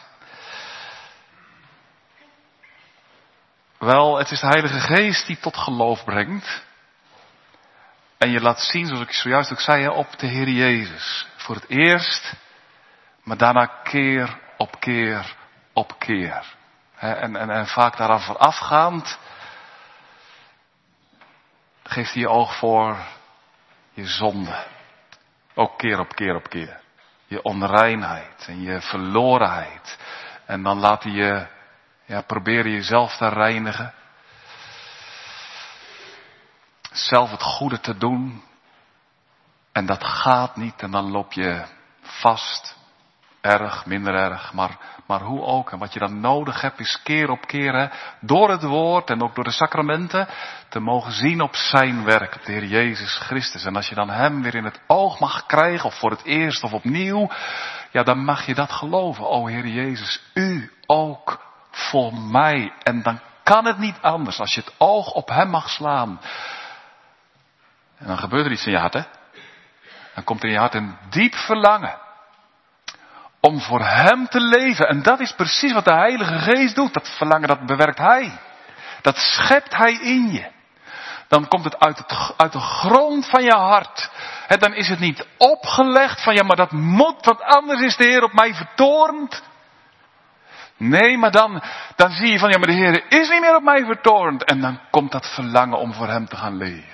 Wel, het is de Heilige Geest die tot geloof brengt. En je laat zien, zoals ik zojuist ook zei, op de Heer Jezus. Voor het eerst, maar daarna keer op keer op keer. En vaak daaraan voorafgaand geeft hij je oog voor je zonde. Ook keer op keer op keer. Je onreinheid en je verlorenheid. En dan laat hij je proberen jezelf te reinigen. Zelf het goede te doen. En dat gaat niet. En dan loop je vast. Erg, minder erg. Maar hoe ook. En wat je dan nodig hebt is keer op keer. Door het woord en ook door de sacramenten. Te mogen zien op zijn werk. Op de Heer Jezus Christus. En als je dan hem weer in het oog mag krijgen. Of voor het eerst of opnieuw. Ja, dan mag je dat geloven. O Heer Jezus, u ook voor mij. En dan kan het niet anders. Als je het oog op hem mag slaan. En dan gebeurt er iets in je hart, hè. Dan komt er in je hart een diep verlangen. Om voor hem te leven. En dat is precies wat de Heilige Geest doet. Dat verlangen, dat bewerkt hij. Dat schept hij in je. Dan komt het uit de grond van je hart. En dan is het niet opgelegd van ja, maar dat moet, want anders is de Heer op mij vertoornd. Nee, maar dan zie je van ja, maar de Heer is niet meer op mij vertoornd. En dan komt dat verlangen om voor hem te gaan leven.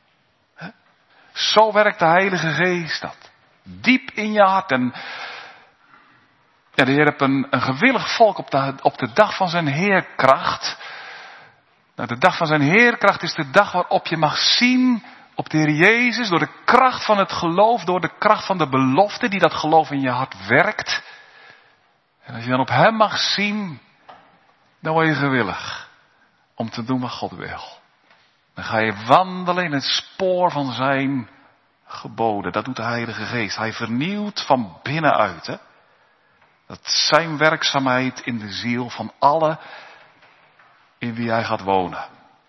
Zo werkt de Heilige Geest dat. Diep in je hart. En ja, de Heer heeft een gewillig volk op de dag van zijn heerkracht. Nou, de dag van zijn heerkracht is de dag waarop je mag zien op de Heer Jezus. Door de kracht van het geloof, door de kracht van de belofte die dat geloof in je hart werkt. En als je dan op hem mag zien, dan word je gewillig om te doen wat God wil. Dan ga je wandelen in het spoor van zijn geboden. Dat doet de Heilige Geest. Hij vernieuwt van binnenuit. Hè? Dat zijn werkzaamheid in de ziel van alle in wie hij gaat wonen.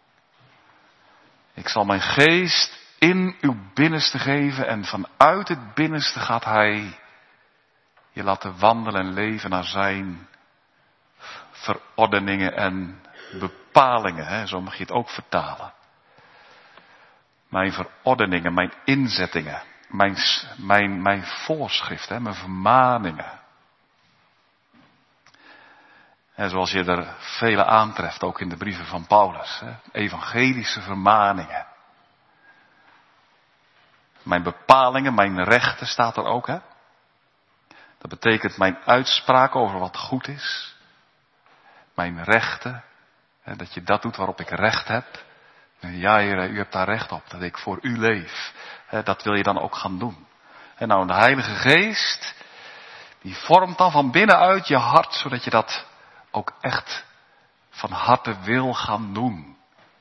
Ik zal mijn geest in uw binnenste geven en vanuit het binnenste gaat hij je laten wandelen en leven naar zijn verordeningen en bepalingen. Hè? Zo mag je het ook vertalen. Mijn verordeningen, mijn inzettingen, mijn voorschriften, mijn vermaningen. En zoals je er vele aantreft, ook in de brieven van Paulus. Evangelische vermaningen. Mijn bepalingen, mijn rechten staat er ook. Dat betekent mijn uitspraak over wat goed is. Mijn rechten. Dat je dat doet waarop ik recht heb. Ja, Heer, u hebt daar recht op. Dat ik voor u leef. Dat wil je dan ook gaan doen. En nou, de Heilige Geest, die vormt dan van binnenuit je hart, zodat je dat ook echt van harte wil gaan doen.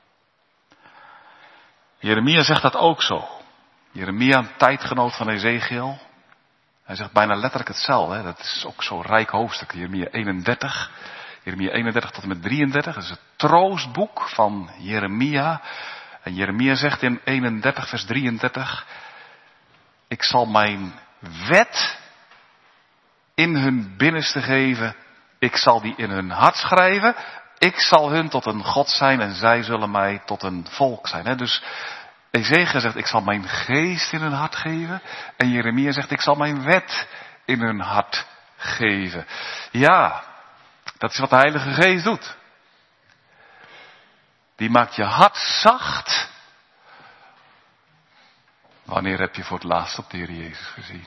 Jeremia zegt dat ook zo. Jeremia, een tijdgenoot van Ezekiel. Hij zegt bijna letterlijk hetzelfde. Dat is ook zo'n rijk hoofdstuk. Jeremia 31. Jeremia 31 tot en met 33. Dat is het troostboek van Jeremia. En Jeremia zegt in 31 vers 33. Ik zal mijn wet in hun binnenste geven. Ik zal die in hun hart schrijven. Ik zal hun tot een God zijn en zij zullen mij tot een volk zijn. Dus Ezekiel zegt, ik zal mijn geest in hun hart geven. En Jeremia zegt, ik zal mijn wet in hun hart geven. Ja, dat is wat de Heilige Geest doet. Die maakt je hart zacht. Wanneer heb je voor het laatst op de Heer Jezus gezien?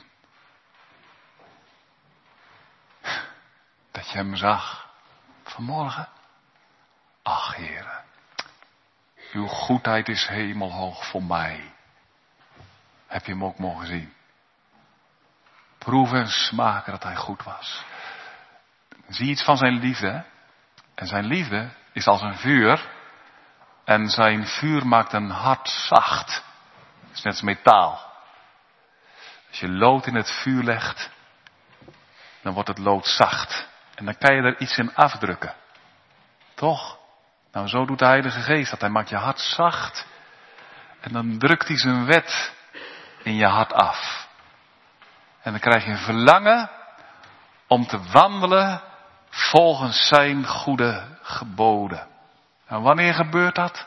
Dat je hem zag. Vanmorgen. Ach, Heere. Uw goedheid is hemelhoog voor mij. Heb je hem ook mogen zien? Proeven en smaken dat hij goed was. Zie iets van zijn liefde. Hè? En zijn liefde is als een vuur. En zijn vuur maakt een hart zacht. Het is net als metaal. Als je lood in het vuur legt, dan wordt het lood zacht. En dan kan je er iets in afdrukken. Toch? Nou, zo doet de Heilige Geest dat. Hij maakt je hart zacht. En dan drukt hij zijn wet in je hart af. En dan krijg je een verlangen om te wandelen volgens zijn goede geboden. En wanneer gebeurt dat?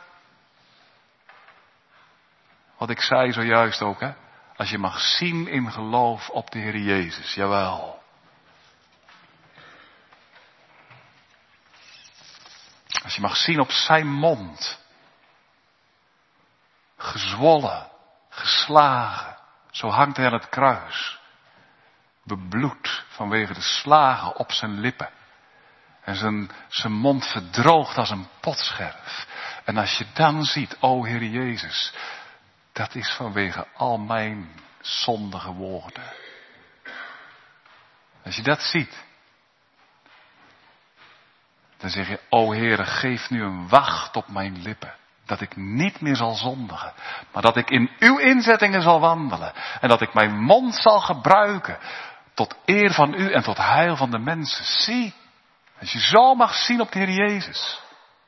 Wat ik zei zojuist ook, hè? Als je mag zien in geloof op de Heer Jezus, jawel. Als je mag zien op zijn mond. Gezwollen, geslagen, zo hangt hij aan het kruis. Bebloed vanwege de slagen op zijn lippen. En zijn mond verdroogt als een potscherf. En als je dan ziet, o Heer Jezus, dat is vanwege al mijn zondige woorden. Als je dat ziet, dan zeg je, o Heere, geef nu een wacht op mijn lippen. Dat ik niet meer zal zondigen. Maar dat ik in uw inzettingen zal wandelen. En dat ik mijn mond zal gebruiken. Tot eer van u en tot heil van de mensen. Zie, als je zo mag zien op de Heer Jezus.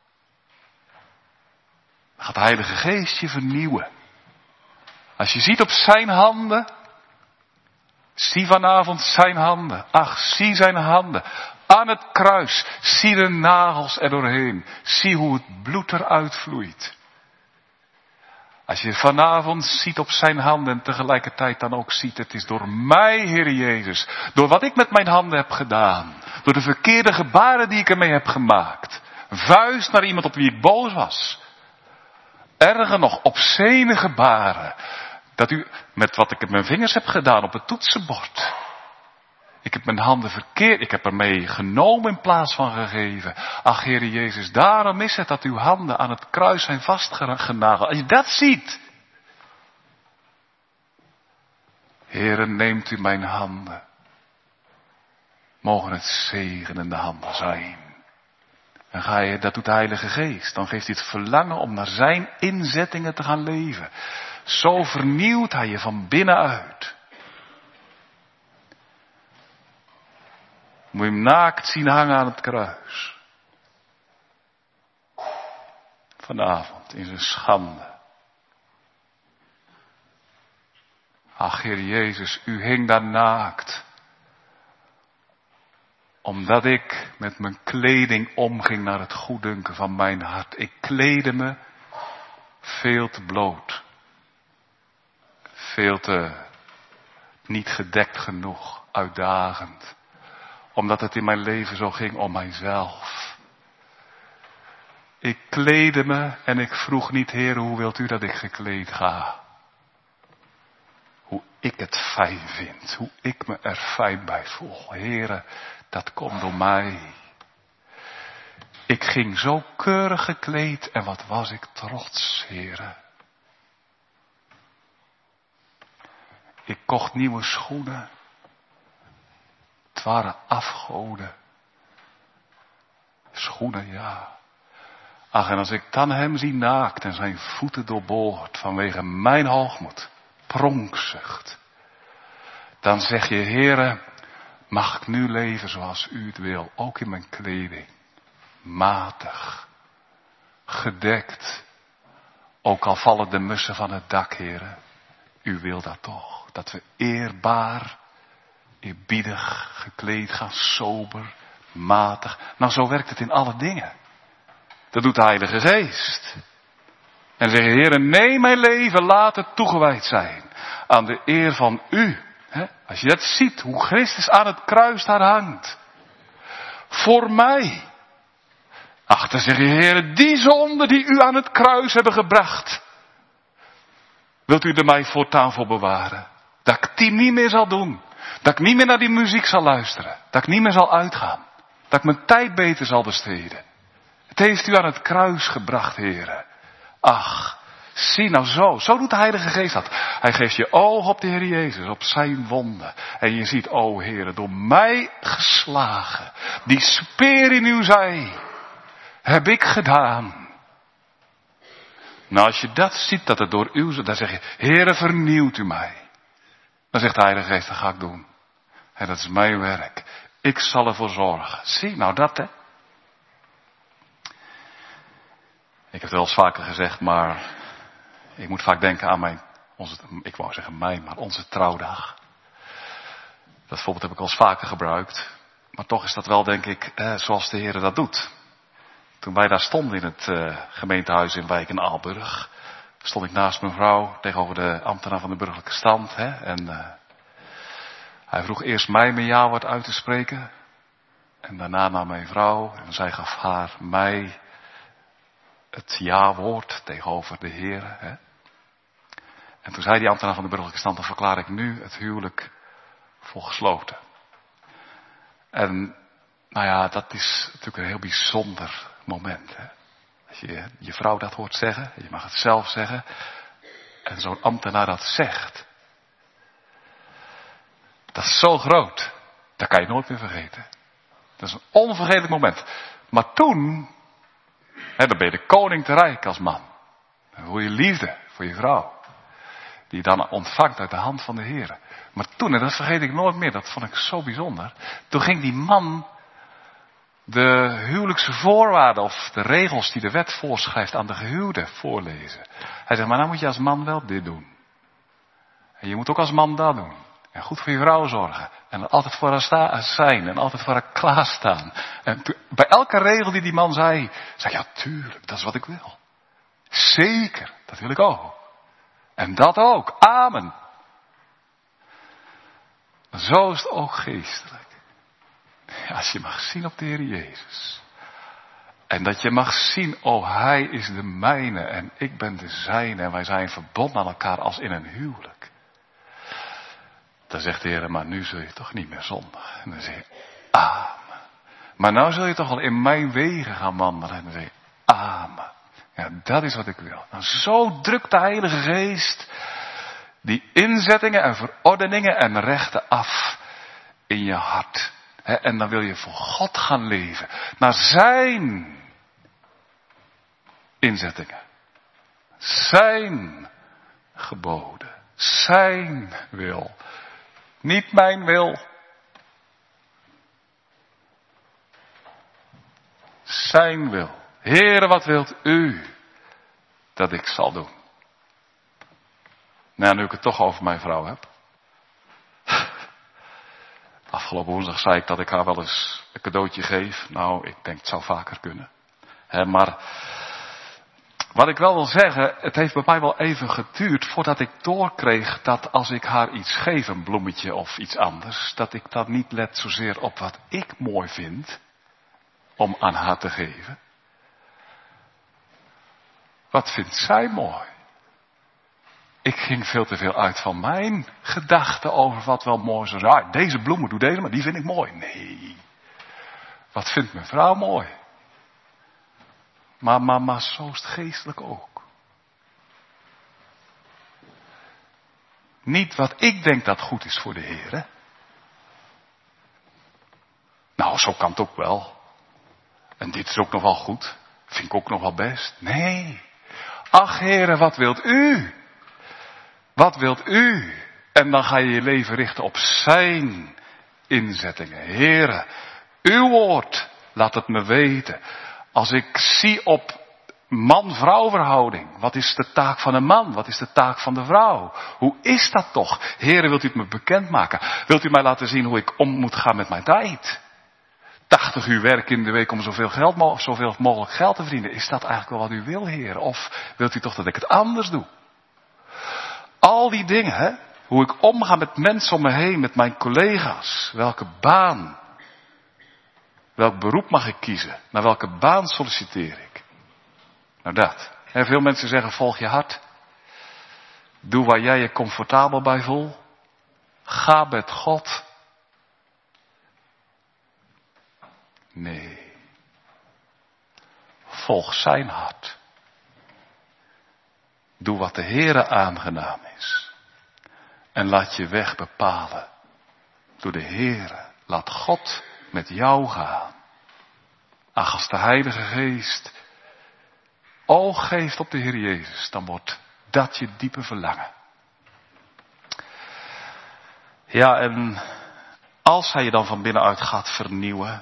Dan gaat de Heilige Geest je vernieuwen. Als je ziet op zijn handen. Zie vanavond zijn handen. Ach, zie zijn handen. Aan het kruis. Zie de nagels er doorheen. Zie hoe het bloed eruit vloeit. Als je vanavond ziet op zijn handen en tegelijkertijd dan ook ziet, het is door mij, Heer Jezus. Door wat ik met mijn handen heb gedaan. Door de verkeerde gebaren die ik ermee heb gemaakt. Vuist naar iemand op wie ik boos was. Erger nog, obscene gebaren. Dat u, met wat ik met mijn vingers heb gedaan op het toetsenbord. Ik heb mijn handen verkeerd, ik heb ermee genomen in plaats van gegeven. Ach, Heer Jezus, daarom is het dat uw handen aan het kruis zijn vastgenageld. Als je dat ziet. Heere, neemt u mijn handen. Mogen het zegenende handen zijn. Dan ga je, dat doet de Heilige Geest. Dan geeft hij het verlangen om naar zijn inzettingen te gaan leven. Zo vernieuwt hij je van binnenuit. Moet je hem naakt zien hangen aan het kruis. Vanavond in zijn schande. Ach, Heer Jezus, u hing daar naakt. Omdat ik met mijn kleding omging naar het goeddunken van mijn hart. Ik kleedde me veel te bloot. Veel te niet gedekt genoeg, uitdagend. Omdat het in mijn leven zo ging om mijzelf. Ik kleedde me en ik vroeg niet, Heer, hoe wilt u dat ik gekleed ga? Hoe ik het fijn vind, hoe ik me er fijn bij voel. Heere, dat komt door mij. Ik ging zo keurig gekleed en wat was ik trots, Heere. Ik kocht nieuwe schoenen. Het waren afgoden. Schoenen, ja. Ach, en als ik dan hem zie naakt en zijn voeten doorboord vanwege mijn hoogmoed, pronkzucht, dan zeg je, Heere, mag ik nu leven zoals u het wil, ook in mijn kleding. Matig, gedekt, ook al vallen de mussen van het dak, Heere. U wil dat toch, dat we eerbaar, eerbiedig gekleed gaan, sober, matig. Nou, zo werkt het in alle dingen. Dat doet de Heilige Geest. En zeggen, Heere, nee, mijn leven, laat het toegewijd zijn aan de eer van u. Als je dat ziet, hoe Christus aan het kruis daar hangt. Voor mij. Ach, dan zeg je, Heere, die zonde die u aan het kruis hebben gebracht. Wilt u er mij voortaan voor bewaren? Dat ik die niet meer zal doen. Dat ik niet meer naar die muziek zal luisteren. Dat ik niet meer zal uitgaan. Dat ik mijn tijd beter zal besteden. Het heeft u aan het kruis gebracht, Heere. Ach, zie nou zo doet de Heilige Geest dat. Hij geeft je oog op de Heer Jezus, op zijn wonden. En je ziet, o Heere, door mij geslagen. Die speer in uw zij heb ik gedaan. Nou, als je dat ziet, dat het door u, dan zeg je, Heere, vernieuwt u mij. Dan zegt de Heilige Geest, dat ga ik doen. En dat is mijn werk. Ik zal ervoor zorgen. Zie, nou dat, hè. Ik heb het wel eens vaker gezegd, maar ik moet vaak denken aan onze trouwdag. Dat voorbeeld heb ik al eens vaker gebruikt. Maar toch is dat wel, denk ik, zoals de Heer dat doet. Toen wij daar stonden in het gemeentehuis in Wijk en Aalburg, stond ik naast mijn vrouw tegenover de ambtenaar van de burgerlijke stand. En hij vroeg eerst mij mijn ja-woord uit te spreken. En daarna naar mijn vrouw. En zij gaf haar mij het ja-woord tegenover de Heer. En toen zei die ambtenaar van de burgerlijke stand, dan verklaar ik nu het huwelijk voor gesloten. En nou ja, dat is natuurlijk een heel bijzonder moment. Hè? Als je vrouw dat hoort zeggen, je mag het zelf zeggen, en zo'n ambtenaar dat zegt. Dat is zo groot, dat kan je nooit meer vergeten. Dat is een onvergetelijk moment. Maar toen, dan ben je de koning te rijk als man. Dan voel je liefde voor je vrouw. Die je dan ontvangt uit de hand van de Heer. Maar toen, en dat vergeet ik nooit meer, dat vond ik zo bijzonder. Toen ging die man de huwelijkse voorwaarden of de regels die de wet voorschrijft aan de gehuwde voorlezen. Hij zegt, maar nou moet je als man wel dit doen. En je moet ook als man dat doen. En goed voor je vrouw zorgen. En er altijd voor haar zijn. En altijd voor haar klaarstaan. En bij elke regel die man zei, zei ik, ja tuurlijk, dat is wat ik wil. Zeker, dat wil ik ook. En dat ook. Amen. Zo is het ook geestelijk. Als je mag zien op de Heer Jezus. En dat je mag zien, oh hij is de mijne en ik ben de zijne. En wij zijn verbonden aan elkaar als in een huwelijk. Dan zegt de Heer, maar nu zul je toch niet meer zondigen. En dan zeg je, amen. Maar nou zul je toch al in mijn wegen gaan wandelen. En dan zeg je, amen. Ja, dat is wat ik wil. Nou, zo drukt de Heilige Geest die inzettingen en verordeningen en rechten af in je hart. En dan wil je voor God gaan leven. Naar zijn inzettingen. Zijn geboden. Zijn wil. Niet mijn wil. Zijn wil. Heere, wat wilt u dat ik zal doen? Nou, nu ik het toch over mijn vrouw heb. Afgelopen woensdag zei ik dat ik haar wel eens een cadeautje geef. Nou, ik denk het zou vaker kunnen. Maar Wat ik wel wil zeggen, het heeft bij mij wel even geduurd voordat ik doorkreeg dat als ik haar iets geef, een bloemetje of iets anders, dat ik dan niet let zozeer op wat ik mooi vind om aan haar te geven. Wat vindt zij mooi? Ik ging veel te veel uit van mijn gedachten over wat wel mooi zou zijn. Ah, deze bloemen, doe deze maar, die vind ik mooi. Nee. Wat vindt mijn vrouw mooi? Maar zo is het geestelijk ook. Niet wat ik denk dat goed is voor de Heer. Hè? Nou, zo kan het ook wel. En dit is ook nog wel goed. Vind ik ook nog wel best. Nee. Ach, Heere, wat wilt u? Wat wilt u? En dan ga je je leven richten op zijn inzettingen. Heere, uw woord, laat het me weten. Als ik zie op man-vrouw verhouding. Wat is de taak van een man? Wat is de taak van de vrouw? Hoe is dat toch? Heere, wilt u het me bekendmaken? Wilt u mij laten zien hoe ik om moet gaan met mijn tijd? 80 uur werk in de week om zoveel mogelijk geld te verdienen. Is dat eigenlijk wel wat u wil, Heer? Of wilt u toch dat ik het anders doe? Al die dingen, hè? Hoe ik omga met mensen om me heen, met mijn collega's. Welke baan? Welk beroep mag ik kiezen? Naar welke baan solliciteer ik? Nou dat. En veel mensen zeggen, volg je hart. Doe waar jij je comfortabel bij voelt. Ga met God. Nee. Volg zijn hart. Doe wat de Heere aangenaam is. En laat je weg bepalen door de Heere. Laat God met jou gaan. Ach, als de Heilige Geest oog geeft op de Heer Jezus, dan wordt dat je diepe verlangen. Ja, en als Hij je dan van binnenuit gaat vernieuwen,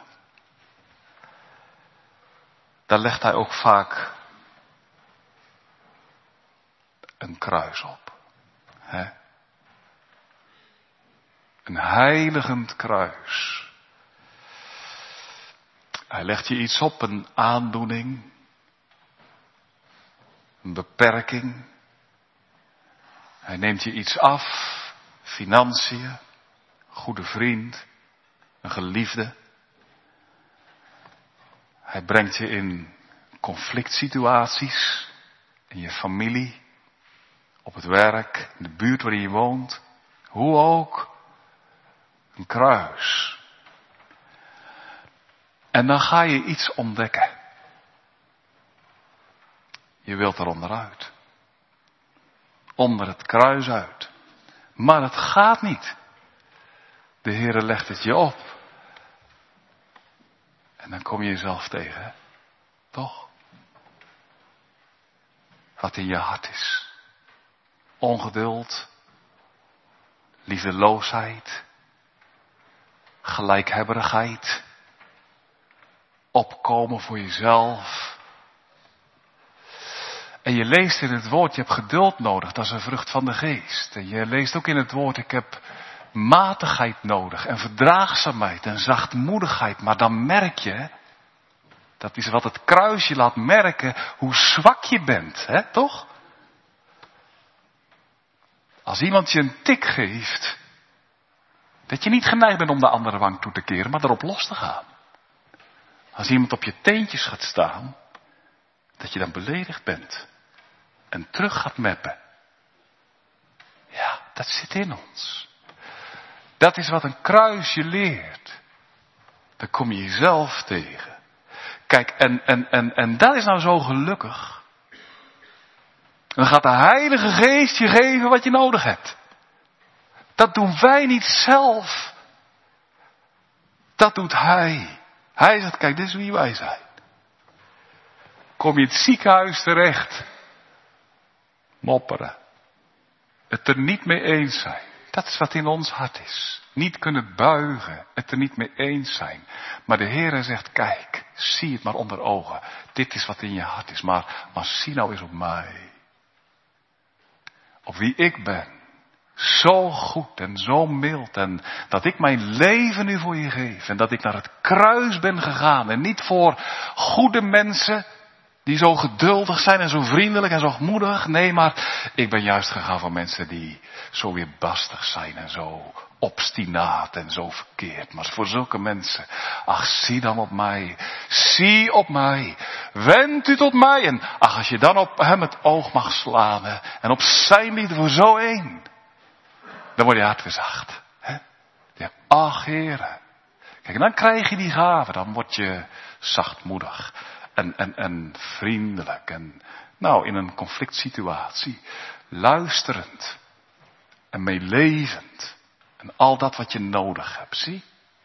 dan legt Hij ook vaak een kruis op. Hè? Een heiligend kruis. Hij legt je iets op, een aandoening, een beperking. Hij neemt je iets af, financiën, goede vriend, een geliefde. Hij brengt je in conflict situaties, in je familie, op het werk, in de buurt waarin je woont. Hoe ook, een kruis. En dan ga je iets ontdekken. Je wilt er onderuit. Onder het kruis uit. Maar het gaat niet. De Heere legt het je op. En dan kom je jezelf tegen. Hè? Toch? Wat in je hart is. Ongeduld. Liefdeloosheid. Gelijkhebberigheid. Opkomen voor jezelf. En je leest in het woord, je hebt geduld nodig, dat is een vrucht van de geest. En je leest ook in het woord, ik heb matigheid nodig en verdraagzaamheid en zachtmoedigheid. Maar dan merk je, dat is wat het kruisje laat merken, hoe zwak je bent, hè, toch? Als iemand je een tik geeft, dat je niet geneigd bent om de andere wang toe te keren, maar erop los te gaan. Als iemand op je teentjes gaat staan, dat je dan beledigd bent en terug gaat meppen. Ja, dat zit in ons. Dat is wat een kruis je leert. Dan kom je jezelf tegen. Kijk, en dat is nou zo gelukkig. Dan gaat de Heilige Geest je geven wat je nodig hebt. Dat doen wij niet zelf. Dat doet Hij. Hij zegt, kijk, dit is wie wij zijn. Kom je in het ziekenhuis terecht. Mopperen. Het er niet mee eens zijn. Dat is wat in ons hart is. Niet kunnen buigen. Het er niet mee eens zijn. Maar de Heere zegt, kijk, zie het maar onder ogen. Dit is wat in je hart is. Maar zie nou eens op mij. Op wie ik ben. Zo goed en zo mild. En dat ik mijn leven nu voor je geef. En dat ik naar het kruis ben gegaan. En niet voor goede mensen. Die zo geduldig zijn en zo vriendelijk en zo moedig. Nee, maar ik ben juist gegaan voor mensen die zo weerbarstig zijn en zo obstinaat en zo verkeerd. Maar voor zulke mensen, ach, zie dan op mij. Zie op mij. Wend u tot mij. En ach, als je dan op hem het oog mag slaan en op zijn liefde voor zo één, dan wordt je hart weer zacht. Hè? Ja, ach, Heere. Kijk, en dan krijg je die gave. Dan word je zachtmoedig. En vriendelijk. En nou, in een conflict situatie. Luisterend. En meelevend. En al dat wat je nodig hebt. Zie?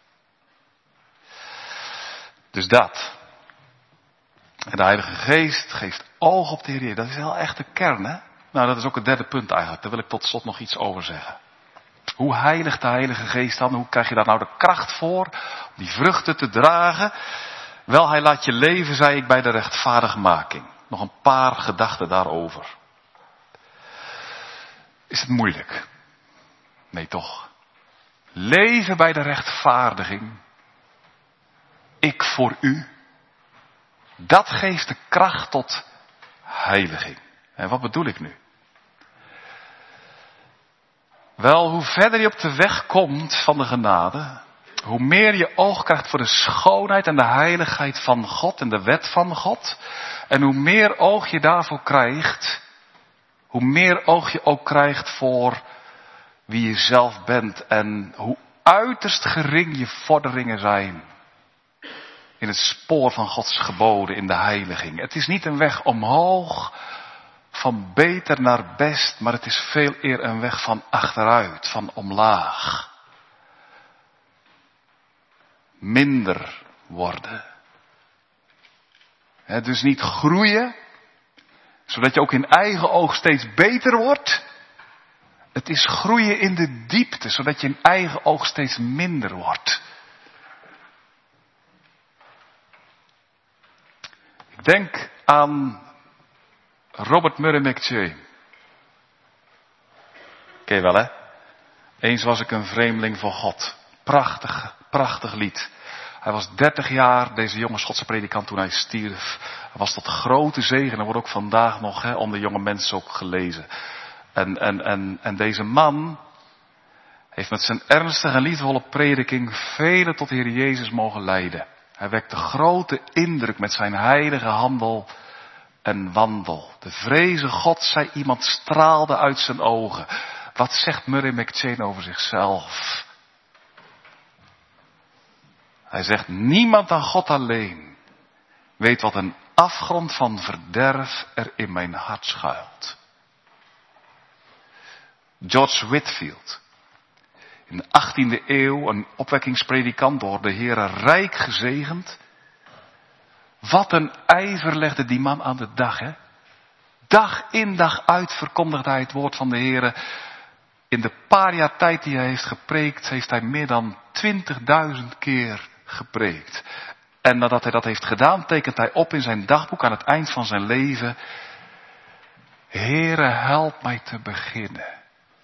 Dus dat. En de Heilige Geest geeft oog op de Heer. Dat is wel echt de kern, hè? Nou, dat is ook het derde punt eigenlijk. Daar wil ik tot slot nog iets over zeggen. Hoe heiligt de Heilige Geest dan? Hoe krijg je daar nou de kracht voor? Om die vruchten te dragen? Wel, hij laat je leven, zei ik, bij de rechtvaardigmaking. Nog een paar gedachten daarover. Is het moeilijk? Nee, toch. Leven bij de rechtvaardiging. Ik voor u. Dat geeft de kracht tot heiliging. En wat bedoel ik nu? Wel, hoe verder je op de weg komt van de genade, hoe meer je oog krijgt voor de schoonheid en de heiligheid van God en de wet van God. En hoe meer oog je daarvoor krijgt, hoe meer oog je ook krijgt voor wie je zelf bent. En hoe uiterst gering je vorderingen zijn in het spoor van Gods geboden, in de heiliging. Het is niet een weg omhoog, van beter naar best, maar het is veel eer een weg van achteruit, van omlaag. Minder worden. Dus niet groeien, zodat je ook in eigen oog steeds beter wordt. Het is groeien in de diepte, zodat je in eigen oog steeds minder wordt. Ik denk aan Robert Murray McCheyne. Ken je wel, hè? Eens was ik een vreemdeling voor God. Prachtig lied. Hij was 30 jaar, deze jonge Schotse predikant, toen hij stierf. Hij was tot grote zegen en wordt ook vandaag nog onder jonge mensen ook gelezen. En deze man heeft met zijn ernstige en liefdevolle prediking velen tot de Heer Jezus mogen leiden. Hij wekte grote indruk met zijn heilige handel en wandel. De vreze God, zei iemand, straalde uit zijn ogen. Wat zegt Murray McCheyne over zichzelf? Hij zegt, niemand dan God alleen weet wat een afgrond van verderf er in mijn hart schuilt. George Whitefield, in de 18e eeuw een opwekkingspredikant, door de Heere rijk gezegend. Wat een ijver legde die man aan de dag, hè? Dag in dag uit verkondigde hij het woord van de Heere. In de paar jaar tijd die hij heeft gepreekt, heeft hij meer dan 20.000 keer gepreekt. En nadat hij dat heeft gedaan, tekent hij op in zijn dagboek aan het eind van zijn leven: Heere, help mij te beginnen.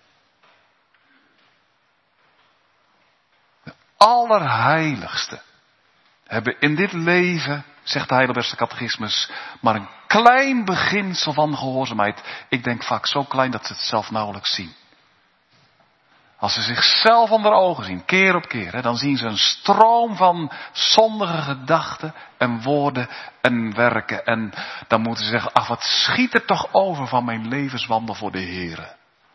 De allerheiligste hebben in dit leven, zegt de Heidelbergse catechismus, maar een klein beginsel van gehoorzaamheid. Ik denk vaak zo klein dat ze het zelf nauwelijks zien. Als ze zichzelf onder ogen zien, keer op keer, dan zien ze een stroom van zondige gedachten en woorden en werken. En dan moeten ze zeggen, ach, wat schiet er toch over van mijn levenswandel voor de Heere.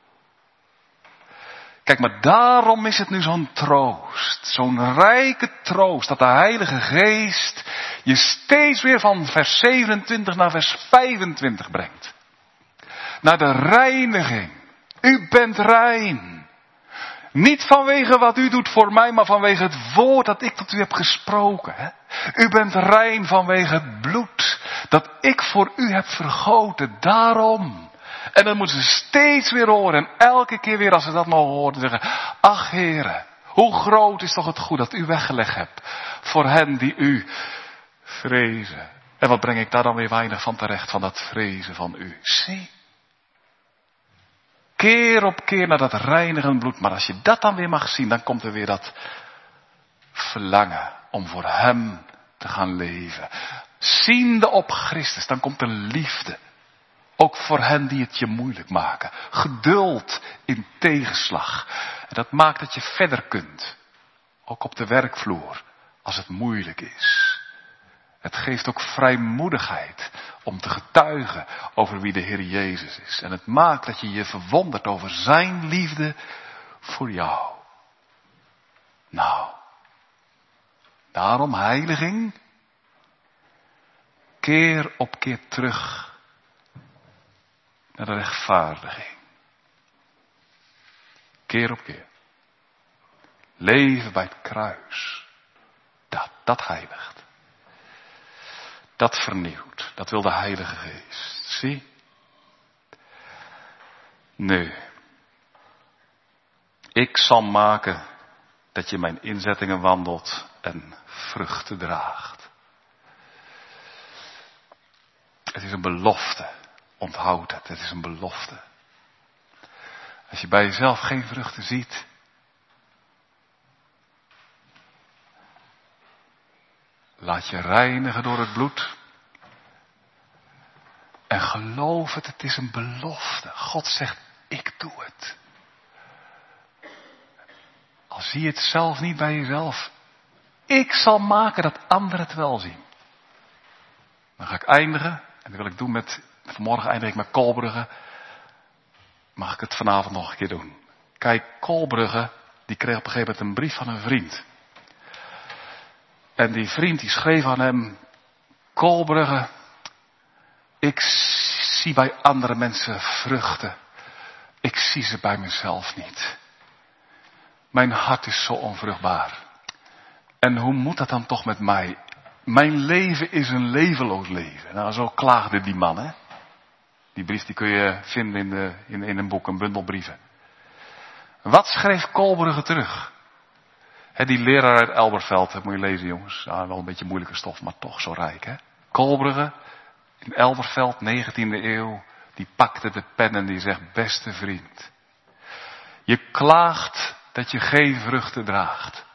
Kijk, maar daarom is het nu zo'n troost, zo'n rijke troost, dat de Heilige Geest je steeds weer van vers 27 naar vers 25 brengt. Naar de reiniging. U bent rein. Niet vanwege wat u doet voor mij, maar vanwege het woord dat ik tot u heb gesproken. Hè? U bent rein vanwege het bloed dat ik voor u heb vergoten. Daarom. En dan moeten ze steeds weer horen. En elke keer weer als ze dat mogen horen zeggen: ach Heere, hoe groot is toch het goed dat u weggelegd hebt voor hen die u vrezen. En wat breng ik daar dan weer weinig van terecht, van dat vrezen van u. Zie. Keer op keer naar dat reinigend bloed. Maar als je dat dan weer mag zien, dan komt er weer dat verlangen om voor hem te gaan leven. Ziende op Christus, dan komt er liefde. Ook voor hen die het je moeilijk maken. Geduld in tegenslag. En dat maakt dat je verder kunt. Ook op de werkvloer, als het moeilijk is. Het geeft ook vrijmoedigheid om te getuigen over wie de Heer Jezus is. En het maakt dat je je verwondert over zijn liefde voor jou. Nou, daarom heiliging. Keer op keer terug naar de rechtvaardiging. Keer op keer. Leven bij het kruis. Dat heiligt. Dat vernieuwt. Dat wil de Heilige Geest. Zie? Nu. Ik zal maken dat je mijn inzettingen wandelt en vruchten draagt. Het is een belofte. Onthoud het. Het is een belofte. Als je bij jezelf geen vruchten ziet. Laat je reinigen door het bloed. En geloof het, het is een belofte. God zegt, ik doe het. Al zie je het zelf niet bij jezelf. Ik zal maken dat anderen het wel zien. Dan ga ik eindigen. En dat wil ik doen vanmorgen eindig ik met Kolbrugge. Mag ik het vanavond nog een keer doen. Kijk, Kolbrugge, die kreeg op een gegeven moment een brief van een vriend. En die vriend die schreef aan hem, Kolbrugge, ik zie bij andere mensen vruchten. Ik zie ze bij mezelf niet. Mijn hart is zo onvruchtbaar. En hoe moet dat dan toch met mij? Mijn leven is een levenloos leven. Nou, zo klaagde die man, hè. Die brief die kun je vinden in een boek, een bundel brieven. Wat schreef Kolbrugge terug? Die leraar uit Elberfeld, dat moet je lezen jongens. Ja, wel een beetje moeilijke stof, maar toch zo rijk, hè. Kolbrugge, in Elberfeld, 19e eeuw, die pakte de pen en die zegt, beste vriend. Je klaagt dat je geen vruchten draagt.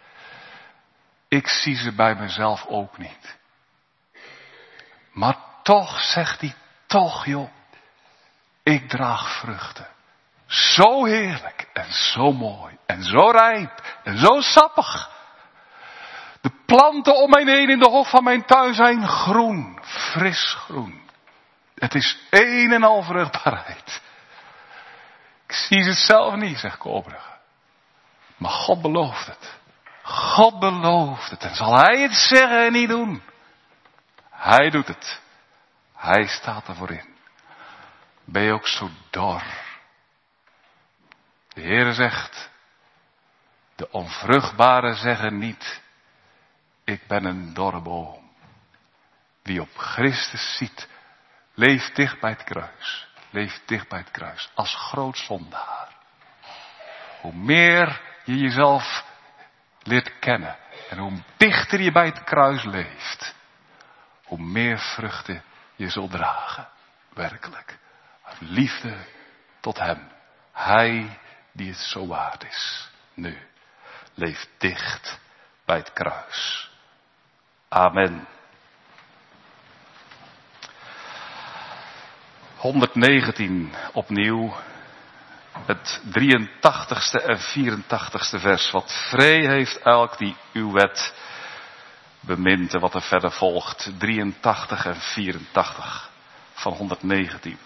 Ik zie ze bij mezelf ook niet. Maar toch, zegt hij, toch joh, ik draag vruchten. Zo heerlijk en zo mooi en zo rijp en zo sappig. De planten om mij heen in de hof van mijn tuin zijn groen, fris groen. Het is een en al vruchtbaarheid. Ik zie het zelf niet, zegt Kolbrugge. Maar God belooft het. God belooft het. En zal Hij het zeggen en niet doen? Hij doet het. Hij staat ervoor in. Ben je ook zo dor? De Heere zegt, de onvruchtbaren zeggen niet, ik ben een dorre boom. Wie op Christus ziet, leeft dicht bij het kruis. Leeft dicht bij het kruis. Als groot zondaar. Hoe meer je jezelf leert kennen. En hoe dichter je bij het kruis leeft. Hoe meer vruchten je zult dragen. Werkelijk. Uit liefde tot Hem. Hij die het zo waard is. Nu. Leef dicht bij het kruis. Amen. 119 opnieuw. Het 83ste en 84ste vers. Wat vree heeft elk die uw wet bemint. En wat er verder volgt. 83 en 84 van 119.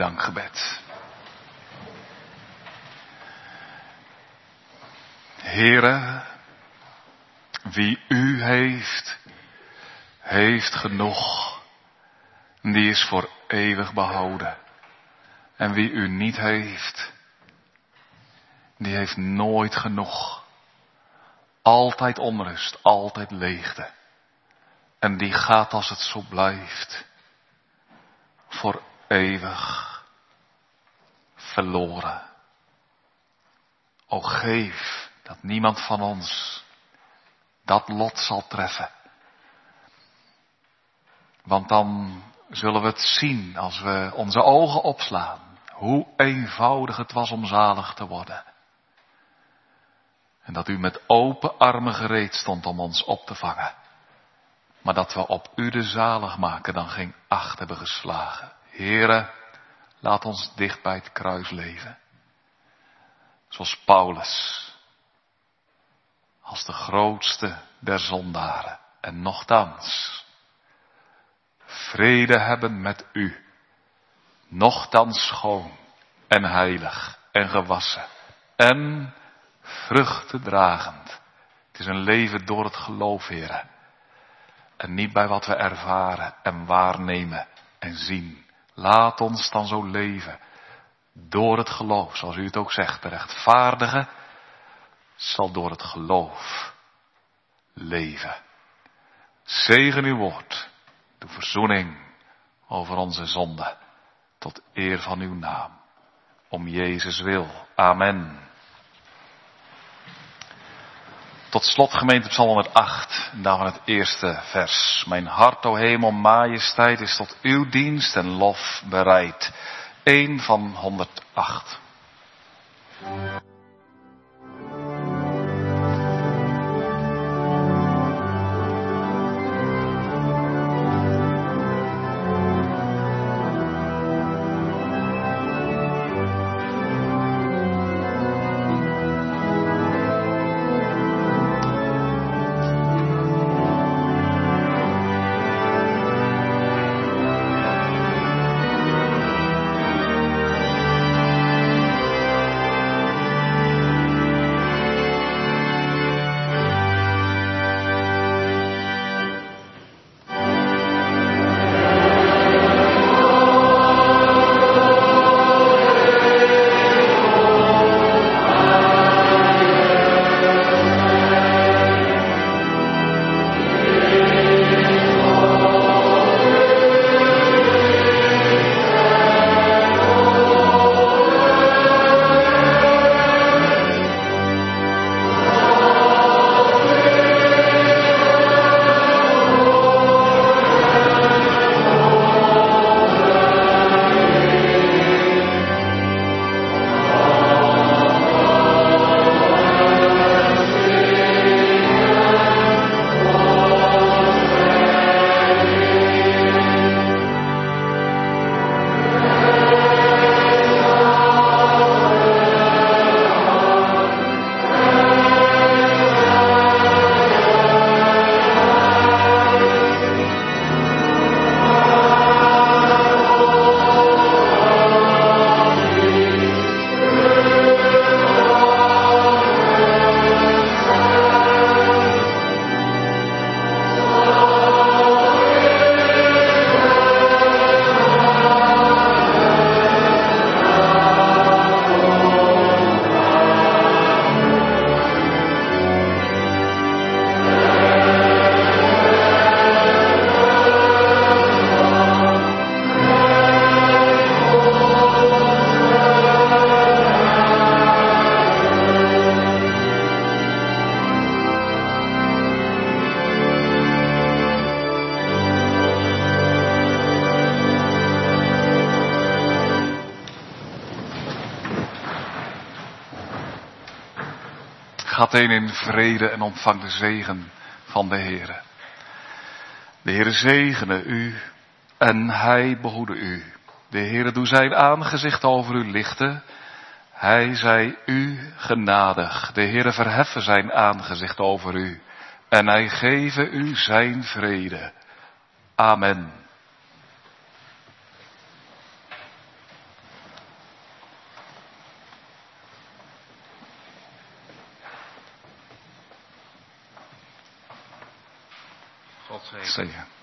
dankgebed. Heere, wie u heeft, heeft genoeg. Die is voor eeuwig behouden. En wie u niet heeft, die heeft nooit genoeg. Altijd onrust, altijd leegte. En die gaat als het zo blijft, voor eeuwig verloren. O geef dat niemand van ons dat lot zal treffen. Want dan zullen we het zien als we onze ogen opslaan. Hoe eenvoudig het was om zalig te worden. En dat u met open armen gereed stond om ons op te vangen. Maar dat we op u de zaligmaker dan geen acht hebben geslagen. Heere, laat ons dicht bij het kruis leven. Zoals Paulus. Als de grootste der zondaren. En nochtans vrede hebben met u. Nochtans schoon en heilig en gewassen. En vruchten dragend. Het is een leven door het geloof, Heere. En niet bij wat we ervaren en waarnemen en zien. Laat ons dan zo leven. Door het geloof, zoals u het ook zegt. De rechtvaardige zal door het geloof leven. Zegen uw woord. De verzoening over onze zonde. Tot eer van uw naam. Om Jezus wil. Amen. Tot slot gemeente Psalm 108. En daarvan het eerste vers. Mijn hart, o hemel, majesteit, is tot uw dienst en lof bereid. 1 van 108. Gaat heen in vrede en ontvang de zegen van de Heere. De Heere zegene u en hij behoede u. De Heere doe zijn aangezicht over u lichten. Hij zij u genadig. De Heere verheffen zijn aangezicht over u. En hij geven u zijn vrede. Amen. God zegen. Zegen.